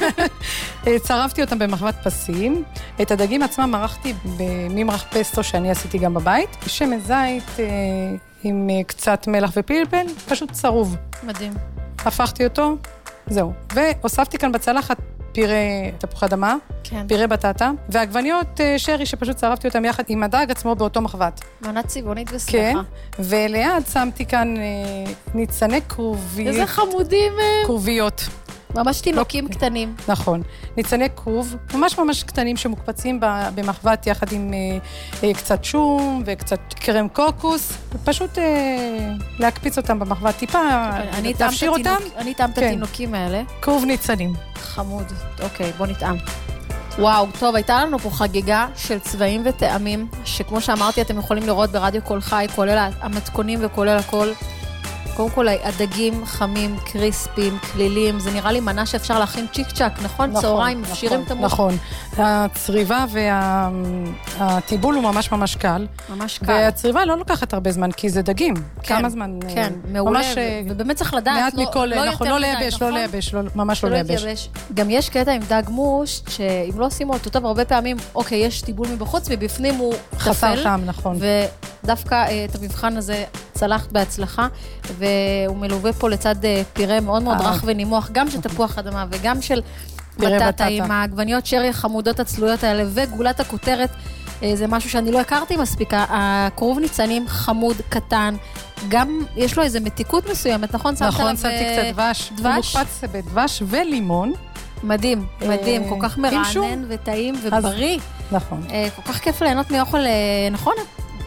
צרבתי אותם במחבת פסים, את הדגים עצמם מרחתי בממרח פסטו שאני עשיתי גם בבית, שמן זית עם קצת מלח ופלפל, פשוט צרוב. מדהים. הפכתי אותו, זהו. והוספתי כאן בצלחת פירה תפוחי אדמה, כן. פירה בטטה, והעגבניות שרי שפשוט צרבתי אותם יחד עם הדג עצמו באותו מחבת. מנה צבעונית ושמחה. כן, וליד שמתי כאן ניצני כרוביות. איזה חמודים הם. כרוביות. ממש תינוקים לא, קטנים. נכון. ניצני כרוב, ממש ממש קטנים שמוקפצים במחבת יחד עם אה, קצת שום וקצת קרם קוקוס, ופשוט אה, להקפיץ אותם במחבת טיפה, להפשיר אותם. אני טעם את כן. התינוקים האלה. כרוב ניצנים. חמוד. אוקיי, בוא נטעם. וואו, טוב, הייתה לנו פה חגיגה של צבעים וטעמים, שכמו שאמרתי, אתם יכולים לראות ברדיו כל חי, כולל המתכונים וכולל הכל. קודם כל, הדגים חמים, קריספים, כלילים, זה נראה לי מנה שאפשר להכין צ'יק צ'ק, נכון? נכון צהריים, מפשירים נכון, את המוח. נכון, הצריבה והטיבול הוא ממש ממש קל. ממש קל. והצריבה לא לוקחת הרבה זמן, כי זה דגים. כן, כמה זמן? כן, מעולה, ממש, ובאמת צריך לדעת, מעט לא, מכל, לא נכון, יותר לא מדי, לייבש, נכון? לא לייבש, לא, ממש לא לייבש. גם יש קטע עם דג מוש, שאם לא עושים אותו טוב, הרבה פעמים, אוקיי, יש טיבול מבחוץ, ובפנים הוא חסר טעם, נכון. ודווקא את המבחן הזה צלחת בהצלחה, והוא מלווה פה לצד פירה מאוד מאוד רך ונימוח, גם של תפוח אדמה וגם של בטטה עם העגבניות שרי החמודות הצלויות האלה, וגולת הכותרת, זה משהו שאני לא הכרתי מספיק, הכרוב ניצנים חמוד, קטן, גם יש לו איזו מתיקות מסוימת, נכון? נכון, שמתי קצת דבש, הוא מוקפץ בדבש ולימון. מדהים, מדהים, כל כך מרענן וטעים ובריא. נכון. כל כך כיף ליהנות מאוכל, נכון?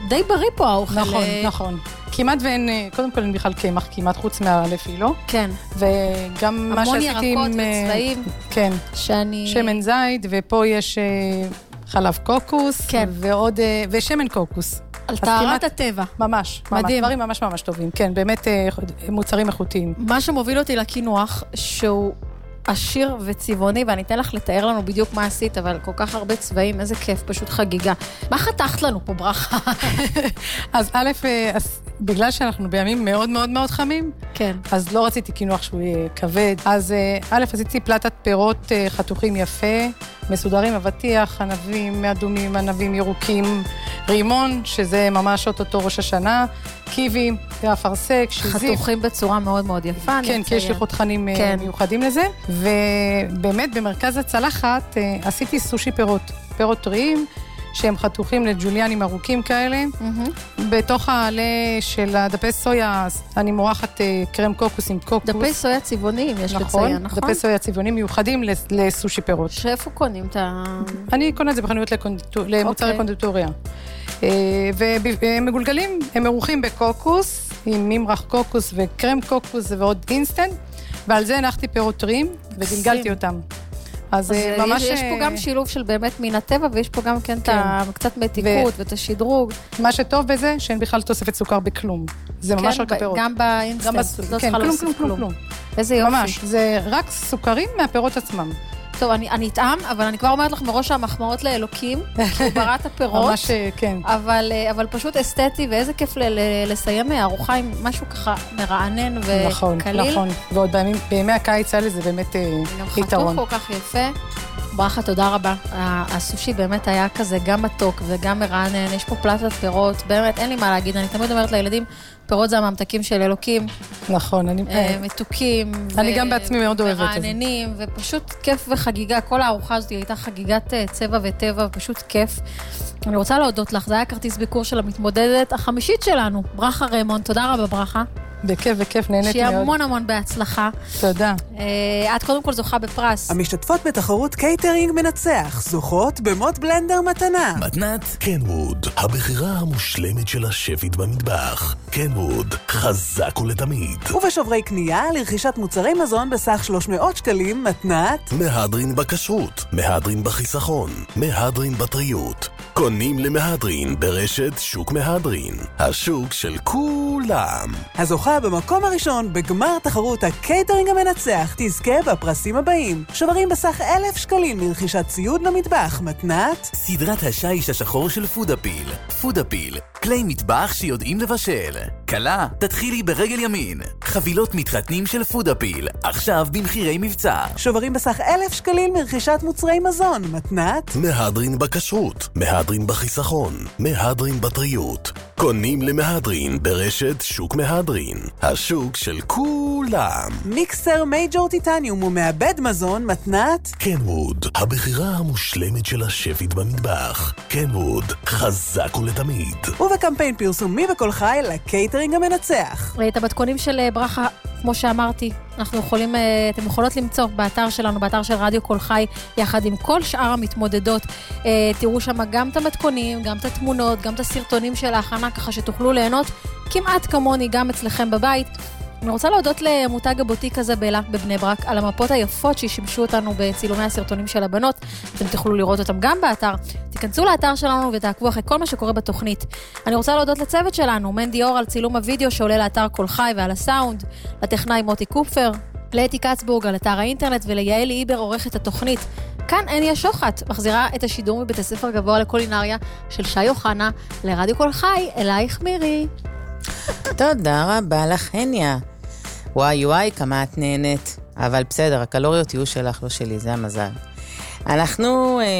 די בריא פה האוכל. נכון, נכון. כמעט ואין, קודם כל אין בכלל קמח, כמעט חוץ מהלפילו. כן. וגם מה שעשיתי עם... המון ירקות וצבעים. כן. שאני... שמן זית, ופה יש חלב קוקוס. כן. ועוד... ושמן קוקוס. על טהרת הטבע. ממש. מדהים. דברים ממש ממש טובים. כן, באמת מוצרים איכותיים. מה שמוביל אותי לקינוח, שהוא עשיר וצבעוני, ואני אתן לך לתאר לנו בדיוק מה עשית, אבל כל כך הרבה צבעים, איזה כיף, פשוט חגיגה. מה חתכת לנו פה, ברכה? אז א', בגלל שאנחנו בימים מאוד מאוד מאוד חמים, כן. אז לא רציתי קינוח שהוא יהיה כבד. אז א', עשיתי פלטת פירות חתוכים יפה, מסודרים, אבטיח, ענבים אדומים, ענבים ירוקים, רימון, שזה ממש אותו ראש השנה, קיבי, אפרסק, שזיף. חתוכים בצורה מאוד מאוד יפה. כן, כי יש לי חותכנים כן. מיוחדים לזה. ובאמת במרכז הצלחת עשיתי סושי פירות, פירות טריים, שהם חתוכים לג'וליאנים ארוכים כאלה. Mm-hmm. בתוך העלה של הדפי סויה, אני מורחת קרם קוקוס עם קוקוס. דפי סויה צבעוניים, יש נכון, לציין, נכון? דפי סויה צבעונים מיוחדים לסושי פירות. שאיפה קונים את ה... אני קונה את זה בחנויות לקונדיטור... למוצרי okay. קונדיטוריה. והם מגולגלים, הם מרוחים בקוקוס, עם ממרח קוקוס וקרם קוקוס ועוד אינסטנט, ועל זה הנחתי פירות טריים וגלגלתי אותם. אז, אז ממש... יש פה גם שילוב של באמת מן הטבע, ויש פה גם כן, כן. קצת מתיקות ו... ואת השדרוג. מה שטוב בזה, שאין בכלל תוספת סוכר בכלום. זה ממש כן, רק הפירות. גם באינסטנט, לא כן, צריכה כלום, כלום, כלום, כלום. איזה יופי. ממש, זה רק סוכרים מהפירות עצמם. טוב, אני, אני אטעם, אבל אני כבר אומרת לך מראש המחמאות לאלוקים, כי בראת הפירות. ממש, כן. אבל, אבל פשוט אסתטי, ואיזה כיף ל, ל, לסיים ארוחה עם משהו ככה מרענן וקליל. נכון, נכון. ועוד בימים, בימי הקיץ האלה זה באמת יתרון. חתוך כל כך יפה. ברכה, תודה רבה. הסושי באמת היה כזה גם מתוק וגם מרענן, יש פה פלטת פירות, באמת אין לי מה להגיד, אני תמיד אומרת לילדים, פירות זה הממתקים של אלוקים. נכון, אני... מתוקים. אני גם בעצמי מאוד אוהבת את זה. מרעננים, ופשוט כיף וחגיגה, כל הארוחה הזאת הייתה חגיגת צבע וטבע, פשוט כיף. אני רוצה להודות לך, זה היה כרטיס ביקור של המתמודדת החמישית שלנו, ברכה ריימונד, תודה רבה ברכה. בכיף, בכיף, נהנית מאוד. שיהיה המון המון בהצלחה. תודה. את קודם כל זוכה בפרס. המשתתפות בתחרות קייטרינג מנצח, זוכות במוט בלנדר מתנה. מתנת קנווד, הבחירה המושלמת של השפית במטבח. קנווד, חזק ולתמיד. ובשוברי קנייה לרכישת מוצרי מזון בסך שלוש מאות שקלים, מתנת מהדרין בכשרות, מהדרין בחיסכון, מהדרין בטריות. קונים למהדרין ברשת שוק מהדרין, השוק של כולם. הזוכה במקום הראשון בגמר תחרות הקייטרינג המנצח תזכה בפרסים הבאים: שוברים בסך אלף שקלים לרכישת ציוד למטבח, מתנת סדרת השיש השחור של פודאפיל. פודאפיל, כלי מטבח שיודעים לבשל. קלה, תתחילי ברגל ימין. חבילות מתחתנים של פודאפיל, עכשיו במחירי מבצע. שוברים בסך אלף שקלים לרכישת מוצרי מזון, מתנת מהדרין בכשרות, מהדרין בחיסכון, מהדרין בטריות. קונים למהדרין ברשת שוק מהדרין, השוק של כולם. מיקסר מייג'ור טיטניום ומעבד מזון, מתנת קנווד, הבחירה המושלמת של השפית במטבח. קנווד, חזק ולתמיד. ובקמפיין פרסומי בכל חי לקייטרינג המנצח. את המתכונים של ברכה, כמו שאמרתי, אנחנו יכולים, אתם יכולות למצוא באתר שלנו, באתר של רדיו כל חי, יחד עם כל שאר המתמודדות. תראו שם גם את המתכונים, גם את התמונות, גם את הסרטונים של ההכנה, ככה שתוכלו ליהנות כמעט כמוני גם אצלכם בבית. אני רוצה להודות למותג הבוטיק הזבלה בבני ברק על המפות היפות ששימשו אותנו בצילומי הסרטונים של הבנות. אתם תוכלו לראות אותם גם באתר. תיכנסו לאתר שלנו ותעקבו אחרי כל מה שקורה בתוכנית. אני רוצה להודות לצוות שלנו, מנדי אור על צילום הוידאו שעולה לאתר כל חי ועל הסאונד, לטכנאי מוטי קופר, לאתי קצבורג על אתר האינטרנט וליעל איבר עורכת התוכנית. כאן עניה שוחט, מחזירה את השידור מבית הספר גבוה לקולינריה של שי אוחנה לרדיו כל חי. אלייך מירי. תודה רבה לך עניה. וואי וואי, כמה את נהנית. אבל בסדר, הקלוריות יהיו שלך, לא שלי, זה המזל. אנחנו אה,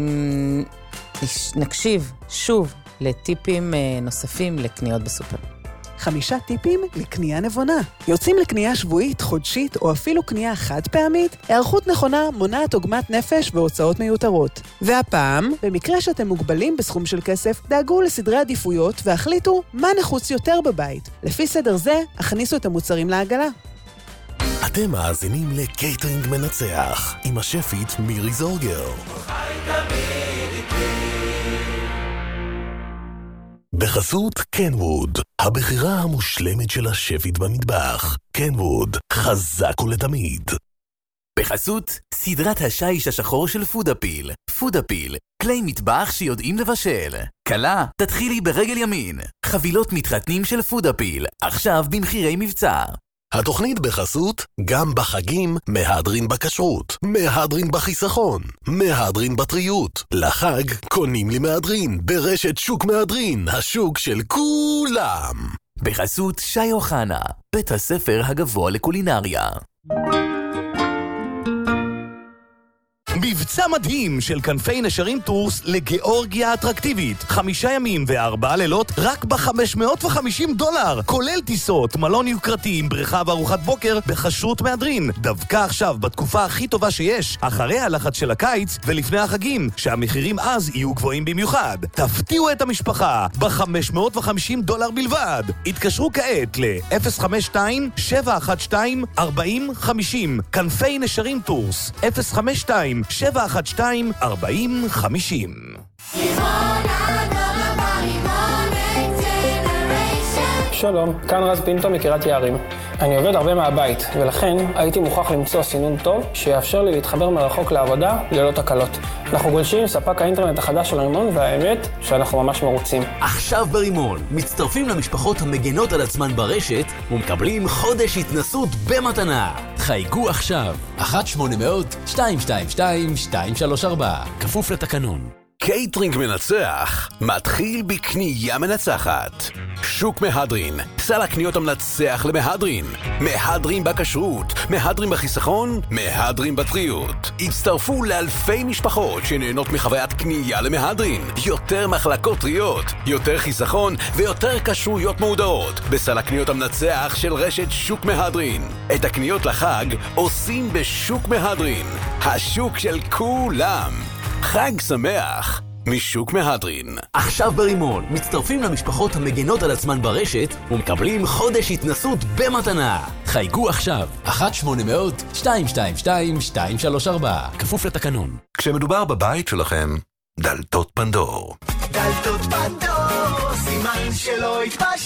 נקשיב שוב לטיפים אה, נוספים לקניות בסופר. חמישה טיפים לקנייה נבונה. יוצאים לקנייה שבועית, חודשית או אפילו קנייה חד פעמית? היערכות נכונה מונעת עוגמת נפש והוצאות מיותרות. והפעם, במקרה שאתם מוגבלים בסכום של כסף, דאגו לסדרי עדיפויות והחליטו מה נחוץ יותר בבית. לפי סדר זה, הכניסו את המוצרים לעגלה. אתם מאזינים לקייטרינג מנצח עם השפית מירי זורגר. בחסות קנווד, הבחירה המושלמת של השפית במטבח. קנווד, חזק ולתמיד. בחסות סדרת השיש השחור של פודאפיל. פודאפיל, כלי מטבח שיודעים לבשל. קלה, תתחילי ברגל ימין. חבילות מתחתנים של פודאפיל, עכשיו במחירי מבצע. התוכנית בחסות גם בחגים מהדרין בכשרות, מהדרין בחיסכון, מהדרין בטריות. לחג קונים לי מהדרין ברשת שוק מהדרין, השוק של כולם. בחסות שי אוחנה, בית הספר הגבוה לקולינריה. מבצע מדהים של כנפי נשרים טורס לגיאורגיה אטרקטיבית. חמישה ימים וארבעה לילות רק ב-חמש מאות וחמישים דולר. כולל טיסות, מלון יוקרתי, בריכה וארוחת בוקר בחשרות מהדרין. דווקא עכשיו, בתקופה הכי טובה שיש, אחרי הלחץ של הקיץ ולפני החגים, שהמחירים אז יהיו גבוהים במיוחד. תפתיעו את המשפחה ב-חמש מאות וחמישים דולר בלבד. התקשרו כעת ל-אפס חמש שתיים שבע אחת שתיים ארבע אפס חמש אפס. כנפי נשרים טורס, אפס חמש שתיים שבע אחת שתיים ארבע אפס חמש אפס. שלום, כאן רז פינטו מקריית יערים. אני עובד הרבה מהבית, ולכן הייתי מוכרח למצוא סינון טוב שיאפשר לי להתחבר מרחוק לעבודה ללא תקלות. אנחנו גולשים ספק האינטרנט החדש של רימון, והאמת שאנחנו ממש מרוצים. עכשיו ברימון, מצטרפים למשפחות המגנות על עצמן ברשת ומקבלים חודש התנסות במתנה. חייגו עכשיו, אחת שמונה מאות שתיים שתיים שתיים שתיים שלוש ארבע, כפוף לתקנון. קייטרינג מנצח מתחיל בקנייה מנצחת. שוק מהדרין, סל הקניות המנצח למהדרין. מהדרין בכשרות, מהדרין בחיסכון, מהדרין בטריות. הצטרפו לאלפי משפחות שנהנות מחוויית קנייה למהדרין. יותר מחלקות טריות, יותר חיסכון ויותר כשרויות מהודרות בסל הקניות המנצח של רשת שוק מהדרין. את הקניות לחג עושים בשוק מהדרין, השוק של כולם. חג שמח משוק מהדרין. עכשיו ברימון, מצטרפים למשפחות המגנות על עצמן ברשת ומקבלים חודש התנסות במתנה. חייגו עכשיו, אחת שמונה מאות שתיים שתיים שתיים שתיים שלוש ארבע, כפוף לתקנון. כשמדובר בבית שלכם, דלתות פנדור. דלתות פנדור, סימן שלא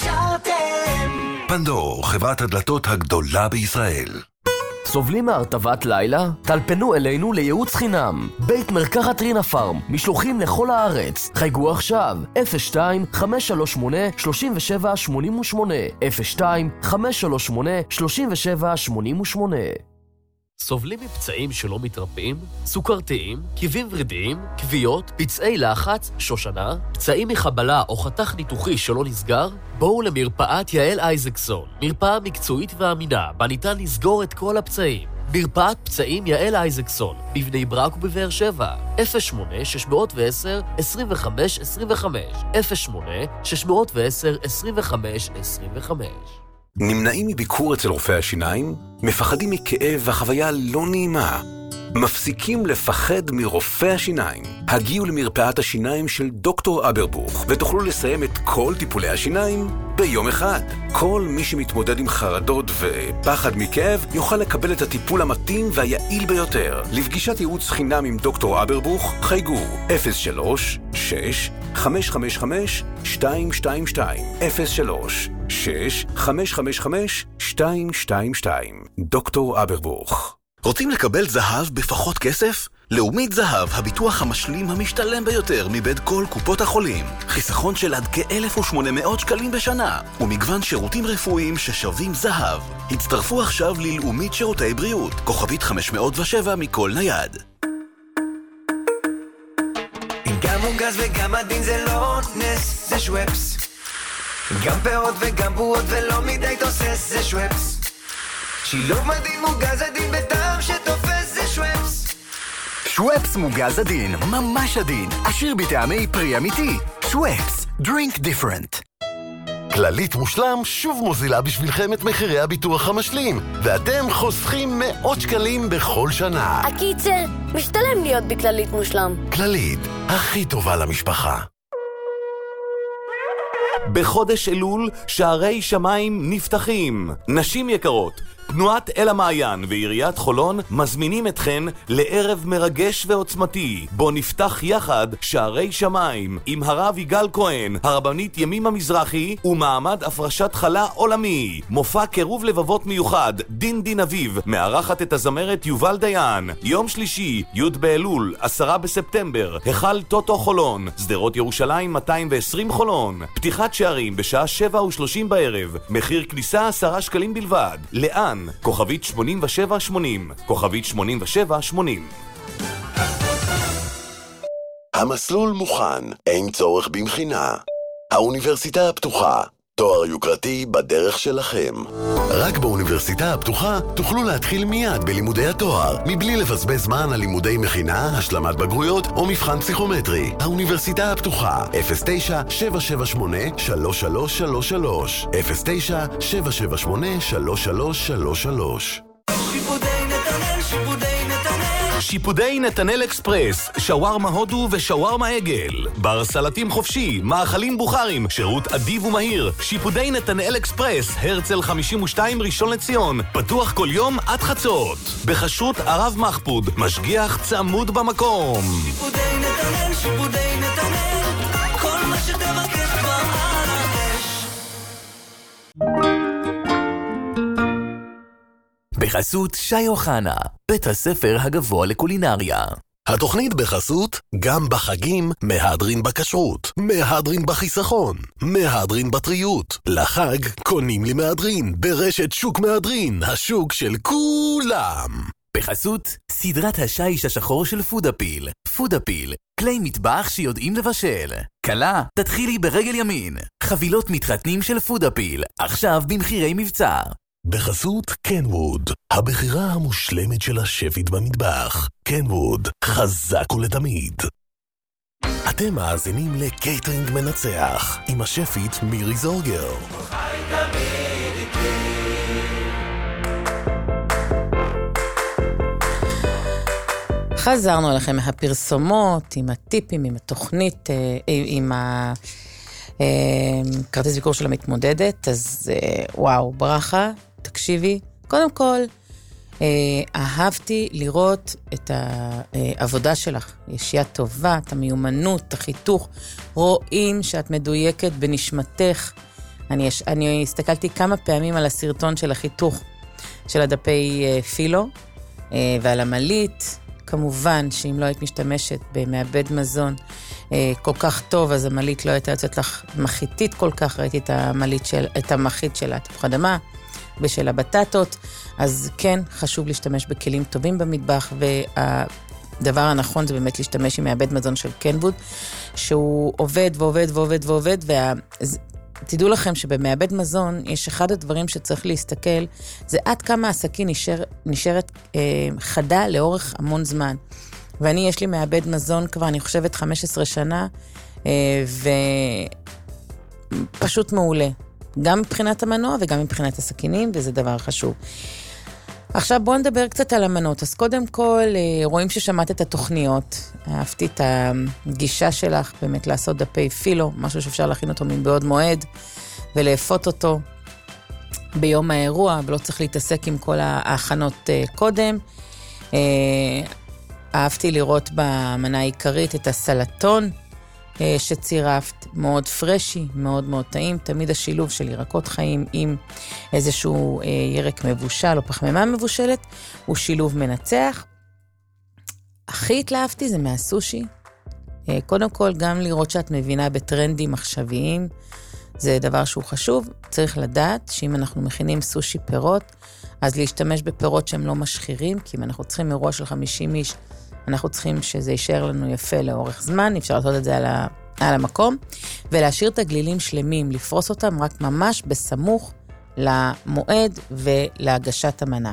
התפשרתם. פנדור, חברת הדלתות הגדולה בישראל. סובלים מהרטבת לילה? טלפנו אלינו לייעוץ חינם. בית מרקחת רינה פארם, משלוחים לכל הארץ. חייגו עכשיו, אפס שתיים חמש שלוש שמונה שלוש שבע שמונה שמונה, אפס שתיים חמש שלוש שמונה שלוש שבע שמונה שמונה. סובלים מפצעים שלא מתרפאים? סוכרתיים, כאבים ורידיים, כוויות, פצעי לחץ, שושנה, פצעים מחבלה או חתך ניתוחי שלא נסגר? בואו למרפאת יעל אייזקסון, מרפאה מקצועית ואמינה, בה ניתן לסגור את כל הפצעים. מרפאת פצעים יעל אייזקסון, בבני ברק ובבאר שבע, אפס שמונה שש עשר עשרים וחמש עשרים וחמש, אפס שמונה שש עשר עשרים וחמש עשרים וחמש. נמנעים מביקור אצל רופא השיניים? מפחדים מכאב והחוויה לא נעימה? מפסיקים לפחד מרופא השיניים? הגיעו למרפאת השיניים של דוקטור אברבוך ותוכלו לסיים את כל טיפולי השיניים ביום אחד. כל מי שמתמודד עם חרדות ופחד מכאב יוכל לקבל את הטיפול המתאים והיעיל ביותר. לפגישת ייעוץ חינם עם דוקטור אברבוך חייגו אפס שלוש שש חמש חמש חמש שתיים שתיים שתיים, אפס שלוש שש חמש חמש חמש שתיים שתיים שתיים. דוקטור אברבוך. רוצים לקבל זהב בפחות כסף? לאומית זהב, הביטוח המשלים המשתלם ביותר מבית כל קופות החולים. חיסכון של עד כ-אלף ושמונה מאות שקלים בשנה, ומגוון שירותים רפואיים ששווים זהב. הצטרפו עכשיו ללאומית שירותי בריאות, כוכבית חמש מאות ושבע מכל נייד. גם מוגז וגם עדין זה לא נס, זה שוואפס. גם פירות וגם בועות ולא מדי תוסס, זה שוואפס. שילוב מדהים מוגז עדין בטעם שתופס, זה שוואפס. שוואפס מוגז עדין, ממש עדין, עשיר בטעמי פרי אמיתי. שוואפס, drink different. כללית מושלם שוב מוזילה בשבילכם את מחירי הביטוח המשלים, ואתם חוסכים מאות שקלים בכל שנה. הקיצר, משתלם להיות בכללית מושלם. כללית, הכי טובה למשפחה. בחודש אלול שערי שמיים נפתחים. נשים יקרות, תנועת אל המעיין ועיריית חולון מזמינים אתכן לערב מרגש ועוצמתי, בו נפתח יחד שערי שמיים עם הרב יגאל כהן, הרבנית ימימה מזרחי ומעמד הפרשת חלה עולמי. מופע קירוב לבבות מיוחד, דין דין אביב, מארחת את הזמרת יובל דיין. יום שלישי, י' באלול, עשרה בספטמבר, היכל טוטו חולון, שדרות ירושלים מאתיים ועשרים חולון. פתיחת שערים בשעה שבע ושלושים בערב, מחיר כניסה עשרה שקלים בלבד. לאן? כוכבית שמונים ושבע שמונים, כוכבית שמונים ושבע שמונים. המסלול מוכן, אין צורך במכינה. האוניברסיטה הפתוחה, תואר יוקרתי בדרך שלכם. רק באוניברסיטה הפתוחה תוכלו להתחיל מיד בלימודי התואר, מבלי לבזבז זמן על לימודי מכינה, השלמת בגרויות או מבחן פסיכומטרי. האוניברסיטה הפתוחה, אפס תשע שבע שבע שמונה שלוש שלוש שלוש שלוש, אפס תשע שבע שבע שמונה שלוש שלוש שלוש שלוש. שיפודי נתנאל, שיפודי נתנאל. שיפודי נתנאל אקספרס, שווארמה הודו ושווארמה עגל, בר סלטים חופשי, מאכלים בוכרים, שירות אדיב ומהיר. שיפודי נתנאל אקספרס, הרצל חמישים ושתיים ראשון לציון, פתוח כל יום עד חצות, בחשרות הרב מחפוד, משגיח צמוד במקום. שיפודי נתנאל, שיפודי נתנאל, כל מה שתבקש כבר על האש. בחסות שי אוחנה, בית הספר הגבוה לקולינריה. התוכנית בחסות גם בחגים מהדרין בכשרות, מהדרין בחיסכון, מהדרין בטריות. לחג קונים לי מהדרין ברשת שוק מהדרין, השוק של כולם. בחסות סדרת השיש השחור של פודאפיל. פודאפיל, כלי מטבח שיודעים לבשל. קלה, תתחילי ברגל ימין. חבילות מתחתנים של פודאפיל, עכשיו במחירי מבצע. בחסות קנווד, הבחירה המושלמת של השפית במטבח. קנווד, חזק ולתמיד. אתם מאזינים לקייטרינג מנצח עם השפית מירי זורגר. חזרנו לכם מהפרסומות, עם הטיפים, עם התוכנית, עם הכרטיס ביקור של המתמודדת. אז וואו, ברכה, תקשיבי. קודם כל, אהבתי לראות את העבודה שלך. ישייה טובה, את המיומנות, את החיתוך. רואים שאת מדויקת בנשמתך. אני, אני הסתכלתי כמה פעמים על הסרטון של החיתוך של הדפי פילו, ועל המלית. כמובן שאם לא היית משתמשת במעבד מזון כל כך טוב, אז המלית לא הייתה יוצאת לך מחיתית כל כך. ראיתי את המלית של, את המחית של התפוח אדמה ושל הבטטות. אז כן, חשוב להשתמש בכלים טובים במטבח, והדבר הנכון זה באמת להשתמש עם מעבד מזון של קנווד, שהוא עובד ועובד ועובד ועובד, וה... תדעו לכם שבמעבד מזון יש אחד הדברים שצריך להסתכל, זה עד כמה הסכין נשאר, נשארת אה, חדה לאורך המון זמן. ואני, יש לי מעבד מזון כבר, אני חושבת, חמש עשרה שנה, אה, ופשוט מעולה. גם מבחינת המנוע וגם מבחינת הסכינים, וזה דבר חשוב. עכשיו בואו נדבר קצת על המנות. אז קודם כל, רואים ששמעת את התוכניות. אהבתי את הגישה שלך, באמת לעשות דפי פילו, משהו שאפשר להכין אותו מבעוד מועד, ולאפות אותו ביום האירוע, ולא צריך להתעסק עם כל ההכנות קודם. אהבתי לראות במנה העיקרית את הסלטון שצירפת, מאוד פרשי, מאוד מאוד טעים. תמיד השילוב של ירקות חיים עם איזשהו ירק מבושל או פחמימה מבושלת הוא שילוב מנצח. הכי התלהבתי זה מהסושי. קודם כל, גם לראות שאת מבינה בטרנדים מחשביים, זה דבר שהוא חשוב. צריך לדעת שאם אנחנו מכינים סושי פירות, אז להשתמש בפירות שהם לא משחירים, כי אם אנחנו צריכים אירוע של חמישים איש, אנחנו צריכים שזה יישאר לנו יפה לאורך זמן. אפשר לעשות את זה על, ה, על המקום, ולהשאיר את הגלילים שלמים, לפרוס אותם רק ממש בסמוך למועד ולהגשת המנה.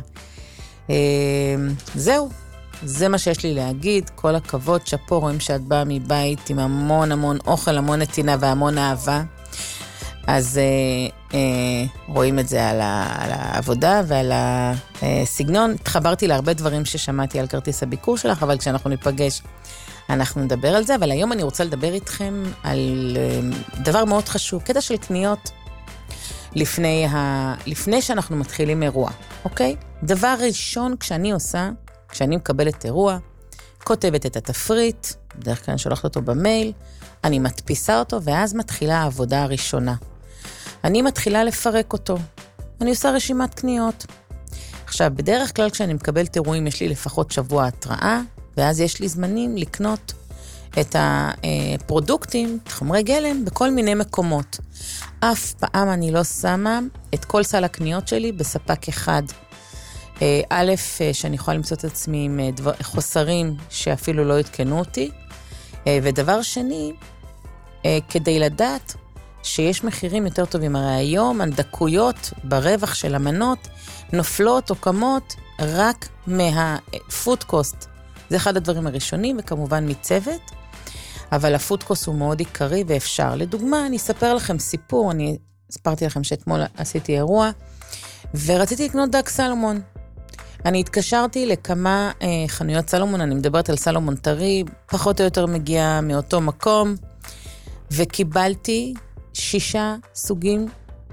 זהו, זה מה שיש לי להגיד. כל הכבוד, שפה, רואים שאת באה מבית עם המון המון אוכל, המון נתינה והמון אהבה. אז אה, אה, רואים את זה על, ה, על העבודה ועל הסגנון. התחברתי להרבה דברים ששמעתי על כרטיס הביקור שלך, אבל כשאנחנו ניפגש אנחנו נדבר על זה. אבל היום אני רוצה לדבר איתכם על אה, דבר מאוד חשוב, קטע של קניות. לפני, ה... לפני שאנחנו מתחילים אירוע, אוקיי? דבר ראשון כשאני עושה, כשאני מקבלת אירוע, כותבת את התפריט, בדרך כלל אני שולחת אותו במייל, אני מדפיסה אותו, ואז מתחילה העבודה הראשונה. אני מתחילה לפרק אותו. אני עושה רשימת קניות. עכשיו, בדרך כלל כשאני מקבלת אירועים, יש לי לפחות שבוע התראה, ואז יש לי זמנים לקנות את הפרודוקטים, חומרי גלם, בכל מיני מקומות. אף פעם אני לא שמה את כל סל הקניות שלי בספק אחד. א', שאני יכולה למצוא את עצמי עם דבר, חוסרים שאפילו לא יתקנו אותי, ודבר שני, כדי לדעת שיש מחירים יותר טובים. הרי היום הדקויות ברווח של המנות נופלות או קמות רק מהפוד קוסט. זה אחד הדברים הראשונים, וכמובן מצוות, אבל הפוד קוסט הוא מאוד עיקרי ואפשר. לדוגמה, אני אספר לכם סיפור, אני הספרתי לכם שאתמול עשיתי אירוע, ורציתי לקנות דג סלומון. אני התקשרתי לכמה אה, חנויות סלומון, אני מדברת על סלומון טרי, פחות או יותר מגיע מאותו מקום, וקיבלתי שישה סוגים,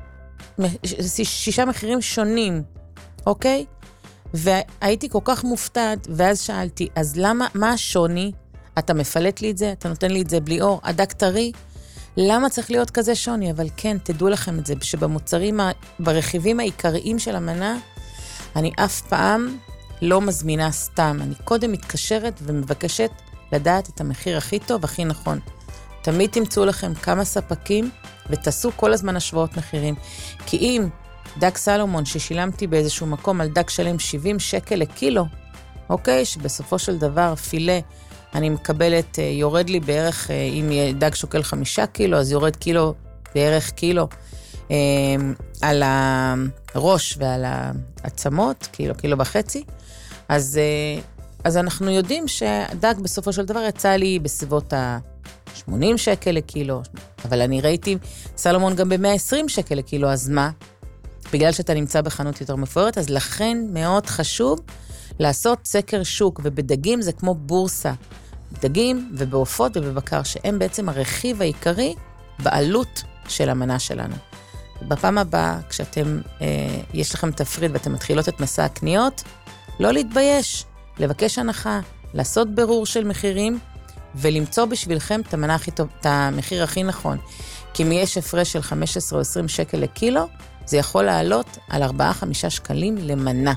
שישה מחירים שונים, אוקיי? והייתי כל כך מופתעת, ואז שאלתי, אז למה, מה השוני? אתה מפלט לי את זה, אתה נותן לי את זה בלי אור, הדג טרי, למה צריך להיות כזה שוני? אבל כן, תדעו לכם את זה, שבמוצרים, ברכיבים העיקריים של המנה, אני אף פעם לא מזמינה סתם. אני קודם מתקשרת ומבקשת לדעת את המחיר הכי טוב, הכי נכון. תמיד תמצאו לכם כמה ספקים, ותעשו כל הזמן השוואות מחירים. כי אם דג סלומון ששילמתי באיזשהו מקום על דג שלם שבעים שקל לקילו, אוקיי? שבסופו של דבר פילה, אני מקבלת, יורד לי בערך, אם דג שוקל חמישה קילו, אז יורד קילו, בערך קילו, על הראש ועל העצמות, קילו, קילו וחצי, אז, אז אנחנו יודעים שהדג בסופו של דבר יצא לי בסביבות ה-שמונים שקל לקילו, אבל אני ראיתי סלומון גם ב-מאה ועשרים שקל לקילו, אז מה? בגלל שאתה נמצא בחנות יותר מפוארת, אז לכן מאוד חשוב לעשות סקר שוק, ובדגים זה כמו בורסה, דגים ובעופות ובבקר, שהם בעצם הרכיב העיקרי בעלות של המנה שלנו. בפעם הבאה, כשאתם, אה, יש לכם תפריט ואתם מתחילות את מסע הקניות, לא להתבייש, לבקש הנחה, לעשות ברור של מחירים, ולמצוא בשבילכם את המנה הכי טוב, את המחיר הכי נכון. כי אם יש הפרש של חמש עשרה או עשרים שקל לקילו, זה יכול לעלות על ארבעה חמישה שקלים למנה.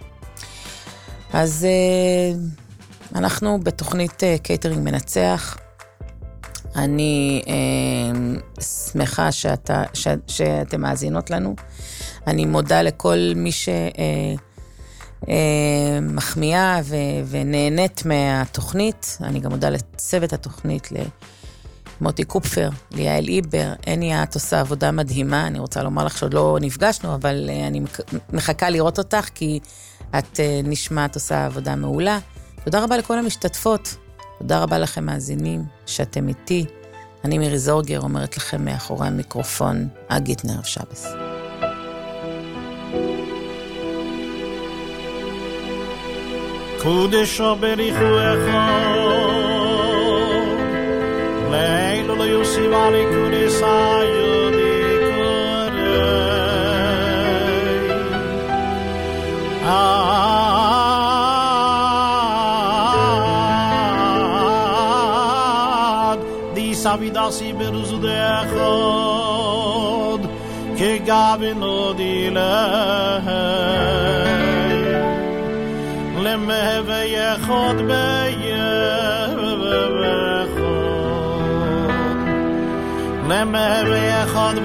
אז אה, אנחנו בתוכנית אה, קייטרינג מנצח, אני אה, שמחה שאתה, ש, שאתם מאזינות לנו. אני מודה לכל מי שמחמיאה אה, ו, ונהנית מהתוכנית. אני גם מודה לצוות התוכנית, למוטי קופפר, ליעל איבר. אני את עושה עבודה מדהימה. אני רוצה לומר לך שעוד לא נפגשנו, אבל אה, אני מחכה לראות אותך, כי את אה, נשמעת עושה עבודה מעולה. תודה רבה לכל המשתתפות. תודה רבה לכם מאזינים שאתם איתי. אני מירי זורגר אומרת לכם מאחורי המיקרופון, אגית נרב שבס. קודש בריחו אחד, לילה לא יוסיב עלי קודש היודי קורי. Savidasi beruzu de echad Ke gavino dilei Lemehve yechad beyechad Lemehve yechad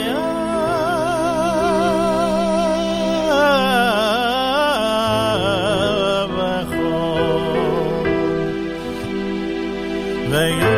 beyechad Veyu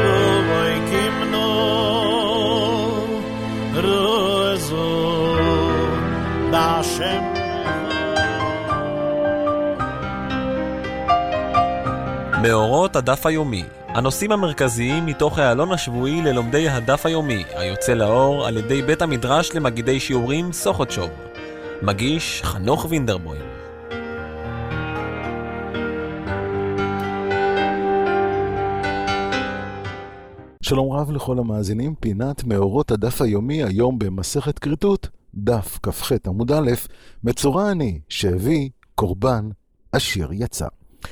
מאורות הדף היומי, הנושאים המרכזיים מתוך העלון השבועי ללומדי הדף היומי, היוצא לאור על ידי בית המדרש למגידי שיעורים סוחוטשוב. מגיש חנוך וינדרבוים. שלום רב לכל המאזינים, פינת מאורות הדף היומי, היום במסכת כריתות, דף כ"ח עמוד א', מצורע אני שהביא קורבן עשיר יצא.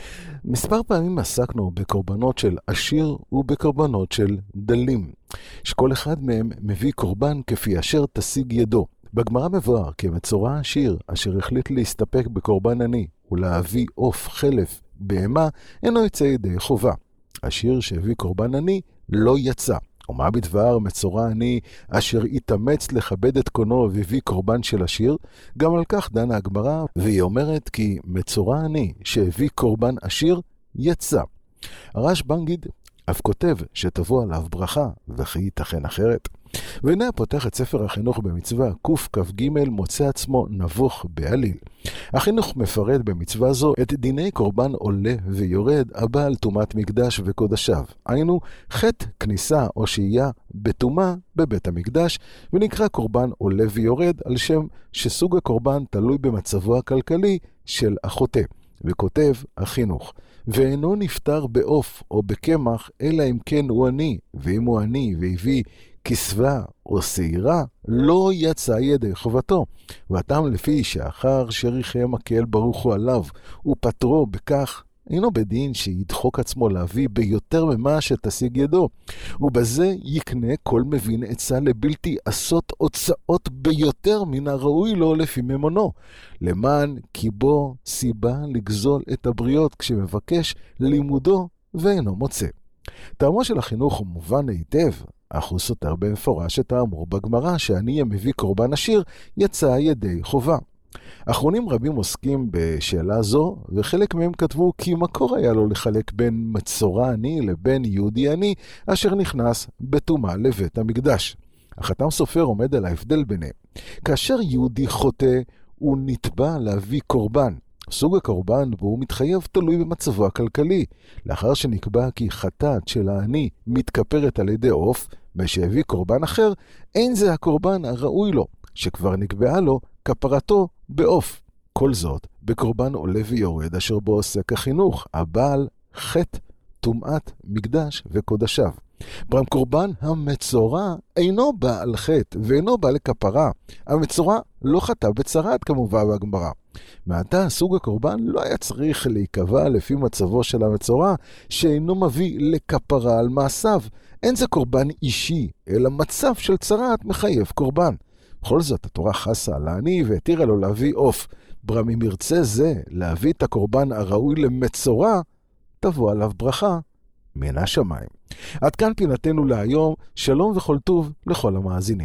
מספר פעמים עסקנו בקורבנות של עשיר ובקורבנות של דלים, שכל אחד מהם מביא קורבן כפי אשר תשיג ידו. בגמרא מבואר כי מצורע עשיר אשר החליט להסתפק בקורבן עני ולהביא עוף חלף בהמה אינו יצא ידי חובה. עשיר שהביא קורבן עני לא יצא. ומה בדבר מצורע עני אשר התאמץ לכבד את קונו והביא קורבן של עשיר? גם על כך דנה הגמרא, והיא אומרת כי מצורע עני שהביא קורבן עשיר יצא. הרשב"ם גיד אף כותב שתבוא עליו ברכה, וכי ייתכן אחרת. והנה הפותח את ספר החינוך במצווה קכ"ג מוצא עצמו נבוך בעליל. החינוך מפרט במצווה זו את דיני קורבן עולה ויורד הבעל טומאת מקדש וקודשיו. היינו חטא כניסה או שהייה בטומאה בבית המקדש, ונקרא קורבן עולה ויורד על שם שסוג הקורבן תלוי במצבו הכלכלי של החוטא. וכותב החינוך, ואינו נפטר בעוף או בקמח, אלא אם כן הוא עני, ואם הוא עני והביא כסווה או שעירה, לא יצא ידי חובתו. ואתם לפי שאחר שריחי מקל ברוך הוא עליו, ופטרו בכך, אינו בדין שידחוק עצמו להביא ביותר ממה שתשיג ידו. ובזה יקנה כל מבין עצה לבלתי עשות הוצאות ביותר מן הראוי לו לפי ממונו, למען כי בו סיבה לגזול את הבריות כשמבקש לימודו ואינו מוצא. טעמו של החינוך הוא מובן היטב, אך הוא סותר במפורש את האמור בגמרא שאני המביא קורבן עשיר יצא ידי חובה. אחרונים רבים עוסקים בשאלה זו, וחלק מהם כתבו כי מקור היה לו לחלק בין מצורע עני לבין יהודי עני, אשר נכנס בטומאה לבית המקדש. החתם סופר עומד על ההבדל ביניהם. כאשר יהודי חוטא, הוא נתבע להביא קורבן. סוג הקורבן והוא מתחייב תלוי במצבו הכלכלי. לאחר שנקבע כי חטאת של העני מתכפרת על ידי עוף, משהביא קורבן אחר, אין זה הקורבן הראוי לו, שכבר נקבעה לו כפרתו בעוף. כל זאת בקורבן עולה ויורד אשר בו עוסק החינוך, הבעל חטא טומאת מקדש וקודשיו. ברם קורבן המצורע אינו בעל חטא ואינו בעל כפרה. המצורע לא חטא בצרת כמובן בגמרא. מעתה סוג הקורבן לא היה צריך להיקבע לפי מצבו של המצורע שאינו מביא לכפרה על מעשיו. אין זה קורבן אישי, אלא מצב של צרת מחייב קורבן. בכל זאת התורה חסה על העני והתירה לו להביא עוף. ברם אם ירצה זה להביא את הקורבן הראוי למצורע, תבוא עליו ברכה מן השמיים. עד כאן פינתנו להיום, שלום וכל טוב לכל המאזינים.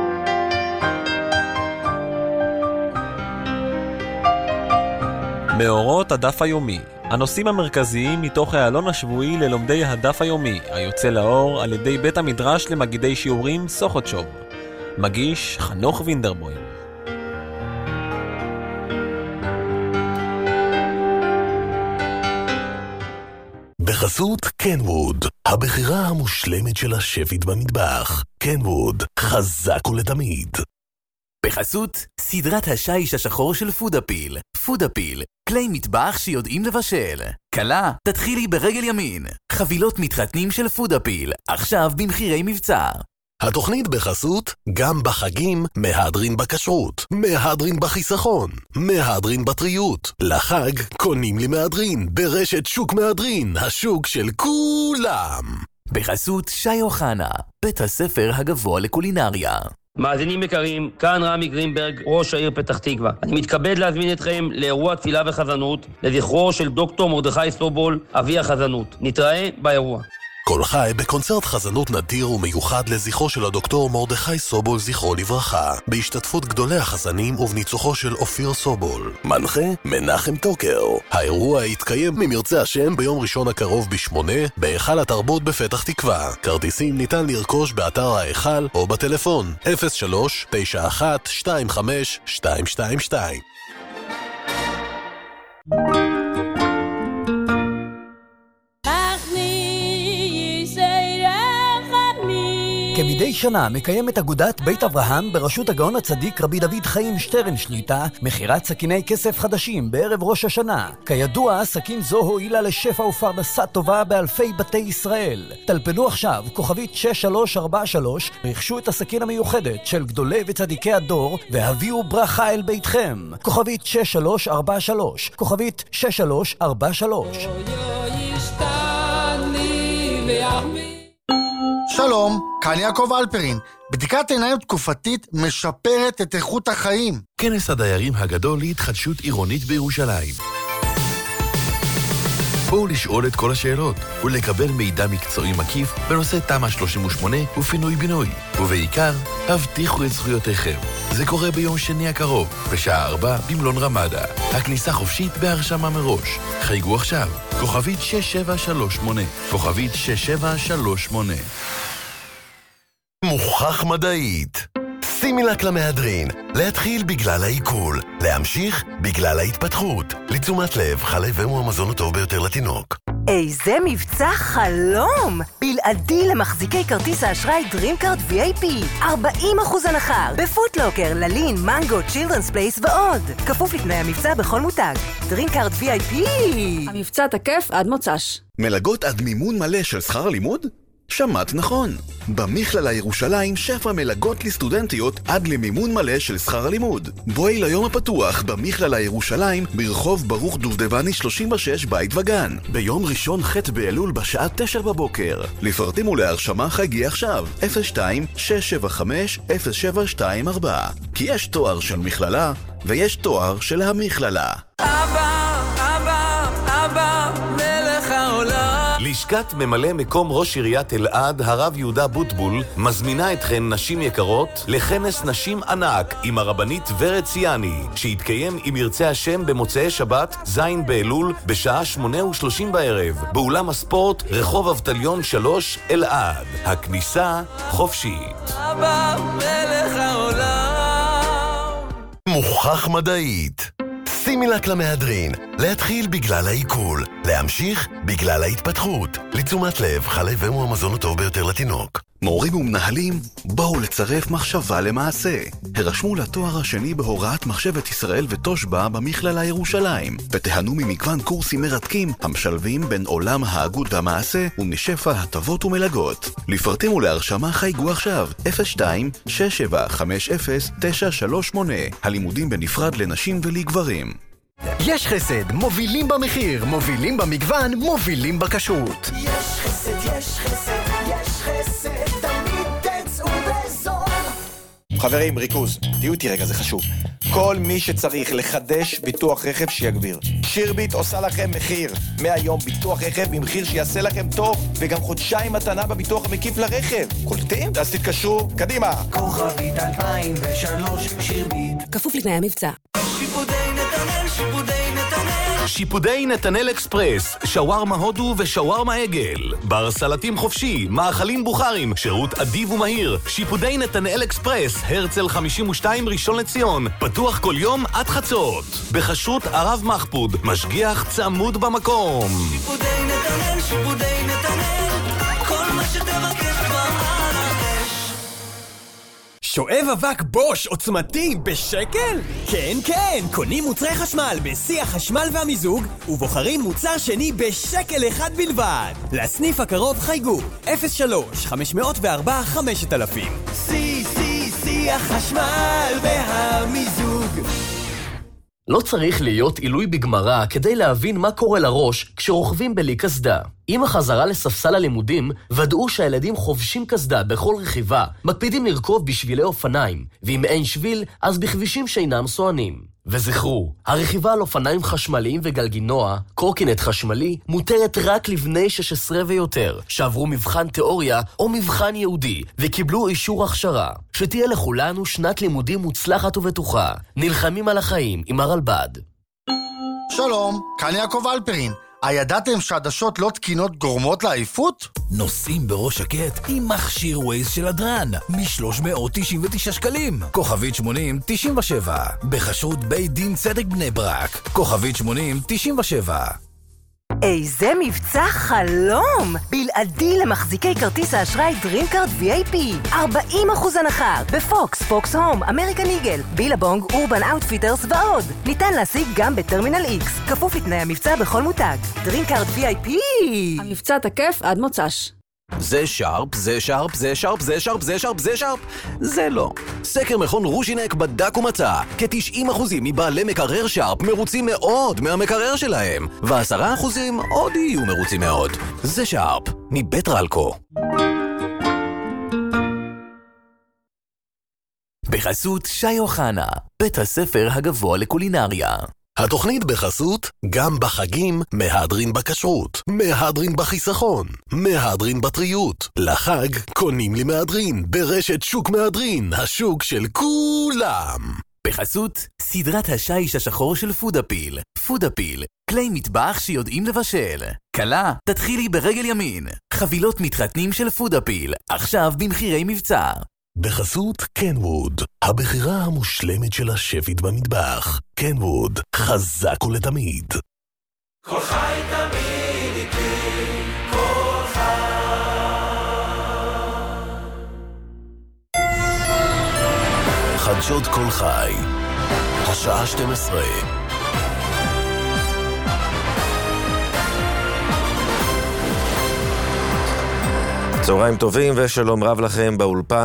מאורות הדף היומי, הנושאים המרכזיים מתוך העלון השבועי ללומדי הדף היומי, היוצא לאור על ידי בית המדרש למגידי שיעורים סוכותשוב. מגיש חנוך וינדרבוים. בחסות קנווד, הבחירה המושלמת של השפית במטבח. קנווד, חזק ולתמיד. בחסות סדרת השיש השחור של פודאפיל. פודאפיל, כלי מטבח שיודעים לבשל. קלה, תתחילי ברגל ימין. חבילות מתחתנים של פודאפיל, עכשיו במחירי מבצע. התוכנית בחסות גם בחגים מהדרין בכשרות, מהדרין בחיסכון, מהדרין בטריות. לחג קונים לי מהדרין ברשת שוק מהדרין, השוק של כולם. בחסות שי אוחנה, בית הספר הגבוה לקולינריה. מאזינים יקרים, כאן רמי גרינברג, ראש העיר פתח תקווה. אני מתכבד להזמין אתכם לאירוע תפילה וחזנות לזכרו של דוקטור מרדכי סובול, אבי החזנות. נתראה באירוע. כל חי בקונצרט חזנות נדיר ומיוחד לזכרו של הדוקטור מרדכי סובול זכרו לברכה, בהשתתפות גדולי החזנים ובניצוחו של אופיר סובול. מנחה מנחם טוקר. האירוע יתקיים ממרצה השם ביום ראשון הקרוב בשמונה בהיכל התרבות בפתח תקווה. כרטיסים ניתן לרכוש באתר ההיכל או בטלפון אפס שלוש תשע אחת שתיים חמש שתיים שתיים שתיים. כמדי שנה מקיימת אגודת בית אברהם בראשות הגאון הצדיק רבי דוד חיים שטרן שליטה מכירת סכיני כסף חדשים בערב ראש השנה. כידוע, סכין זו הועילה לשפע ופרנסה טובה באלפי בתי ישראל. טלפנו עכשיו, כוכבית שש שלוש ארבע שלוש, רכשו את הסכין המיוחדת של גדולי וצדיקי הדור והביאו ברכה אל ביתכם. כוכבית שש שלוש ארבע שלוש, כוכבית שש שלוש ארבע שלוש. שלום, כאן יעקב אלפרין. בדיקת עיניים תקופתית משפרת את איכות החיים. כנס הדיירים הגדול להתחדשות עירונית בירושלים. בואו לשאול את כל השאלות ולקבל מידע מקצועי מקיף בנושא תמ"א שלושים ושמונה ופינוי בינוי. ובעיקר, הבטיחו את זכויותיכם. זה קורה ביום שני הקרוב, בשעה ארבע במלון רמדה. הכניסה חופשית בהרשמה מראש. חייגו עכשיו, כוכבית שש שבע שלוש שמונה, כוכבית שש שבע שלוש שמונה. מוכח מדעית. שימי לק למהדרין, להתחיל בגלל העיכול, להמשיך בגלל ההתפתחות. לתשומת לב, חלב הוא המזון הטוב ביותר לתינוק. איזה מבצע חלום! בלעדי למחזיקי כרטיס האשראי DreamCard וי איי פי. ארבעים אחוז הנחה בפוטלוקר, ללין, מנגו, צ'ילדרנס פלייס ועוד. כפוף לתנאי המבצע בכל מותג. DreamCard וי איי פי. המבצע תקף עד מוצ"ש. מלגות עד מימון מלא של שכר הלימוד? שמעת נכון. במכללה ירושלים שפע מלגות לסטודנטיות עד למימון מלא של שכר הלימוד. בואי ליום הפתוח במכללה ירושלים ברחוב ברוך דובדבני שלושים ושש בית וגן. ביום ראשון ח' באלול בשעה תשע בבוקר. לפרטים ולהרשמה חייגי עכשיו אפס שתיים שש שבע חמש אפס שבע שתיים ארבע. כי יש תואר של מכללה ויש תואר של המכללה. אבא, אבא, אבא, מלך העולם. לשכת ממלא מקום ראש עיריית אלעד, הרב יהודה בוטבול, מזמינה אתכן נשים יקרות לכנס נשים ענק עם הרבנית ורד ציאני, שיתקיים עם ירצה השם במוצאי שבת, זין באלול, בשעה שמונה ושלושים בערב, באולם הספורט רחוב אבטליון שלוש, אלעד. הכניסה חופשית. אבא, מלך העולם. מוכח מדעית. שימי לק למהדרין, להתחיל בגלל העיכול, להמשיך בגלל ההתפתחות. לתשומת לב, חלב הוא המזון הטוב ביותר לתינוק. מורים ומנהלים, בואו לצרף מחשבה למעשה. הרשמו לתואר השני בהוראת מחשבת ישראל ותושבע במכללה ירושלים, ותיהנו ממגוון קורסים מרתקים המשלבים בין עולם ההגות והמעשה ומשפע הטבות ומלגות. לפרטים ולהרשמה חייגו עכשיו אפס שתיים שש שבע חמש אפס תשע שלוש שמונה. הלימודים בנפרד לנשים ולגברים. יש חסד, מובילים במחיר, מובילים במגוון, מובילים בכשרות. יש חסד, יש חסד, יש חסד, תמיד תצאו בזול. חברים, ריכוז, תהיו איתי רגע, זה חשוב. כל מי שצריך לחדש ביטוח רכב שיגביר. שירביט עושה לכם מחיר. מהיום ביטוח רכב במחיר שיעשה לכם טוב, וגם חודשיים מתנה בביטוח המקיף לרכב. קולטים? אז תתקשרו, קדימה. כוכבית אלפיים ושלוש שירביט. כפוף לתנאי המבצע. שיפודי נתנאל, שיפודי נתנאל. שיפודי נתנאל אקספרס, שווארמה הודו ושווארמה עגל. בר סלטים חופשי, מאכלים בוכרים, שירות אדיב ומהיר. שיפודי נתנאל אקספרס, הרצל חמישים ושתיים ראשון לציון. פתוח כל יום עד חצות. בחשרות ערב מחפוד, משגיח צמוד במקום. שיפודי נתנאל, שיפודי נתנאל. כל מה שתבקש כבר על האש. שואב אבק בוש עוצמתי בשקל? כן, כן, קונים מוצרי חשמל בשיא החשמל והמיזוג ובוחרים מוצר שני בשקל אחד בלבד. לסניף הקרוב חייגו אפס שלוש חמש מאות וארבע חמשת אלפים. שיא, שיא, שיא החשמל והמיזוג. לא צריך להיות עילוי בגמרא כדי להבין מה קורה לראש כשרוכבים בלי קסדה. עם החזרה לספסל הלימודים, ודאו שהילדים חובשים קסדה בכל רכיבה, מקפידים לרכוב בשבילי אופניים, ואם אין שביל, אז בכבישים שאינם סוענים. וזכרו, הרכיבה על אופניים חשמליים וגלגינוע, קורקינט חשמלי, מותרת רק לבני שש עשרה ויותר, שעברו מבחן תיאוריה או מבחן יהודי, וקיבלו אישור הכשרה. שתהיה לכולנו שנת לימודים מוצלחת ובטוחה. נלחמים על החיים עם הרלב"ד. שלום, כאן יעקב אלפרין. הידעתם שעדשות לא תקינות גורמות לעייפות? נוסעים בראש שקט עם מכשיר ווייז של הדרן מ-שלוש מאות תשעים ותשעה שקלים. כוכבית שמונים תשעים ושבע. בחשרות בית דין צדק בני ברק. כוכבית שמונים תשעים ושבע. איזה מבצע חלום! בלעדי למחזיקי כרטיס האשראי DreamCard וי איי פי. ארבעים אחוז הנחה בפוקס, פוקס הום, אמריקן איגל, בילבונג, אורבן אאוטפיטרס ועוד. ניתן להשיג גם בטרמינל איקס. כפוף לתנאי המבצע בכל מותג. DreamCard וי איי פי. המבצע תקף עד מוצ"ש. זה שרפ, זה שרפ, זה שרפ, זה שרפ, זה שרפ, זה שרפ, זה לא. סקר מכון רושינק בדק ומצא, כ-תשעים אחוזים מבעלי מקרר שרפ מרוצים מאוד מהמקרר שלהם, ו-עשרה אחוזים עוד יהיו מרוצים מאוד. זה שרפ, מבית רלקו. בחסות שי אוחנה, בית הספר הגבוה לקולינריה. התוכנית בחסות, גם בחגים מהדרין בכשרות, מהדרין בחיסכון, מהדרין בטריות. לחג קונים לי מהדרין, ברשת שוק מהדרין, השוק של כולם. בחסות, סדרת השיש השחור של פודאפיל. פודאפיל, כלי מטבח שיודעים לבשל. קלה, תתחילי ברגל ימין. חבילות מתחתנים של פודאפיל, עכשיו במחירי מבצע. בחסות קנווד, הבחירה המושלמת של השפית במטבח. קנווד, חזק ולתמיד. כל חי תמיד איתי, כל חי. חדשות כל חי, השעה שתים עשרה. צהריים טובים ושלום רב לכם באולפן.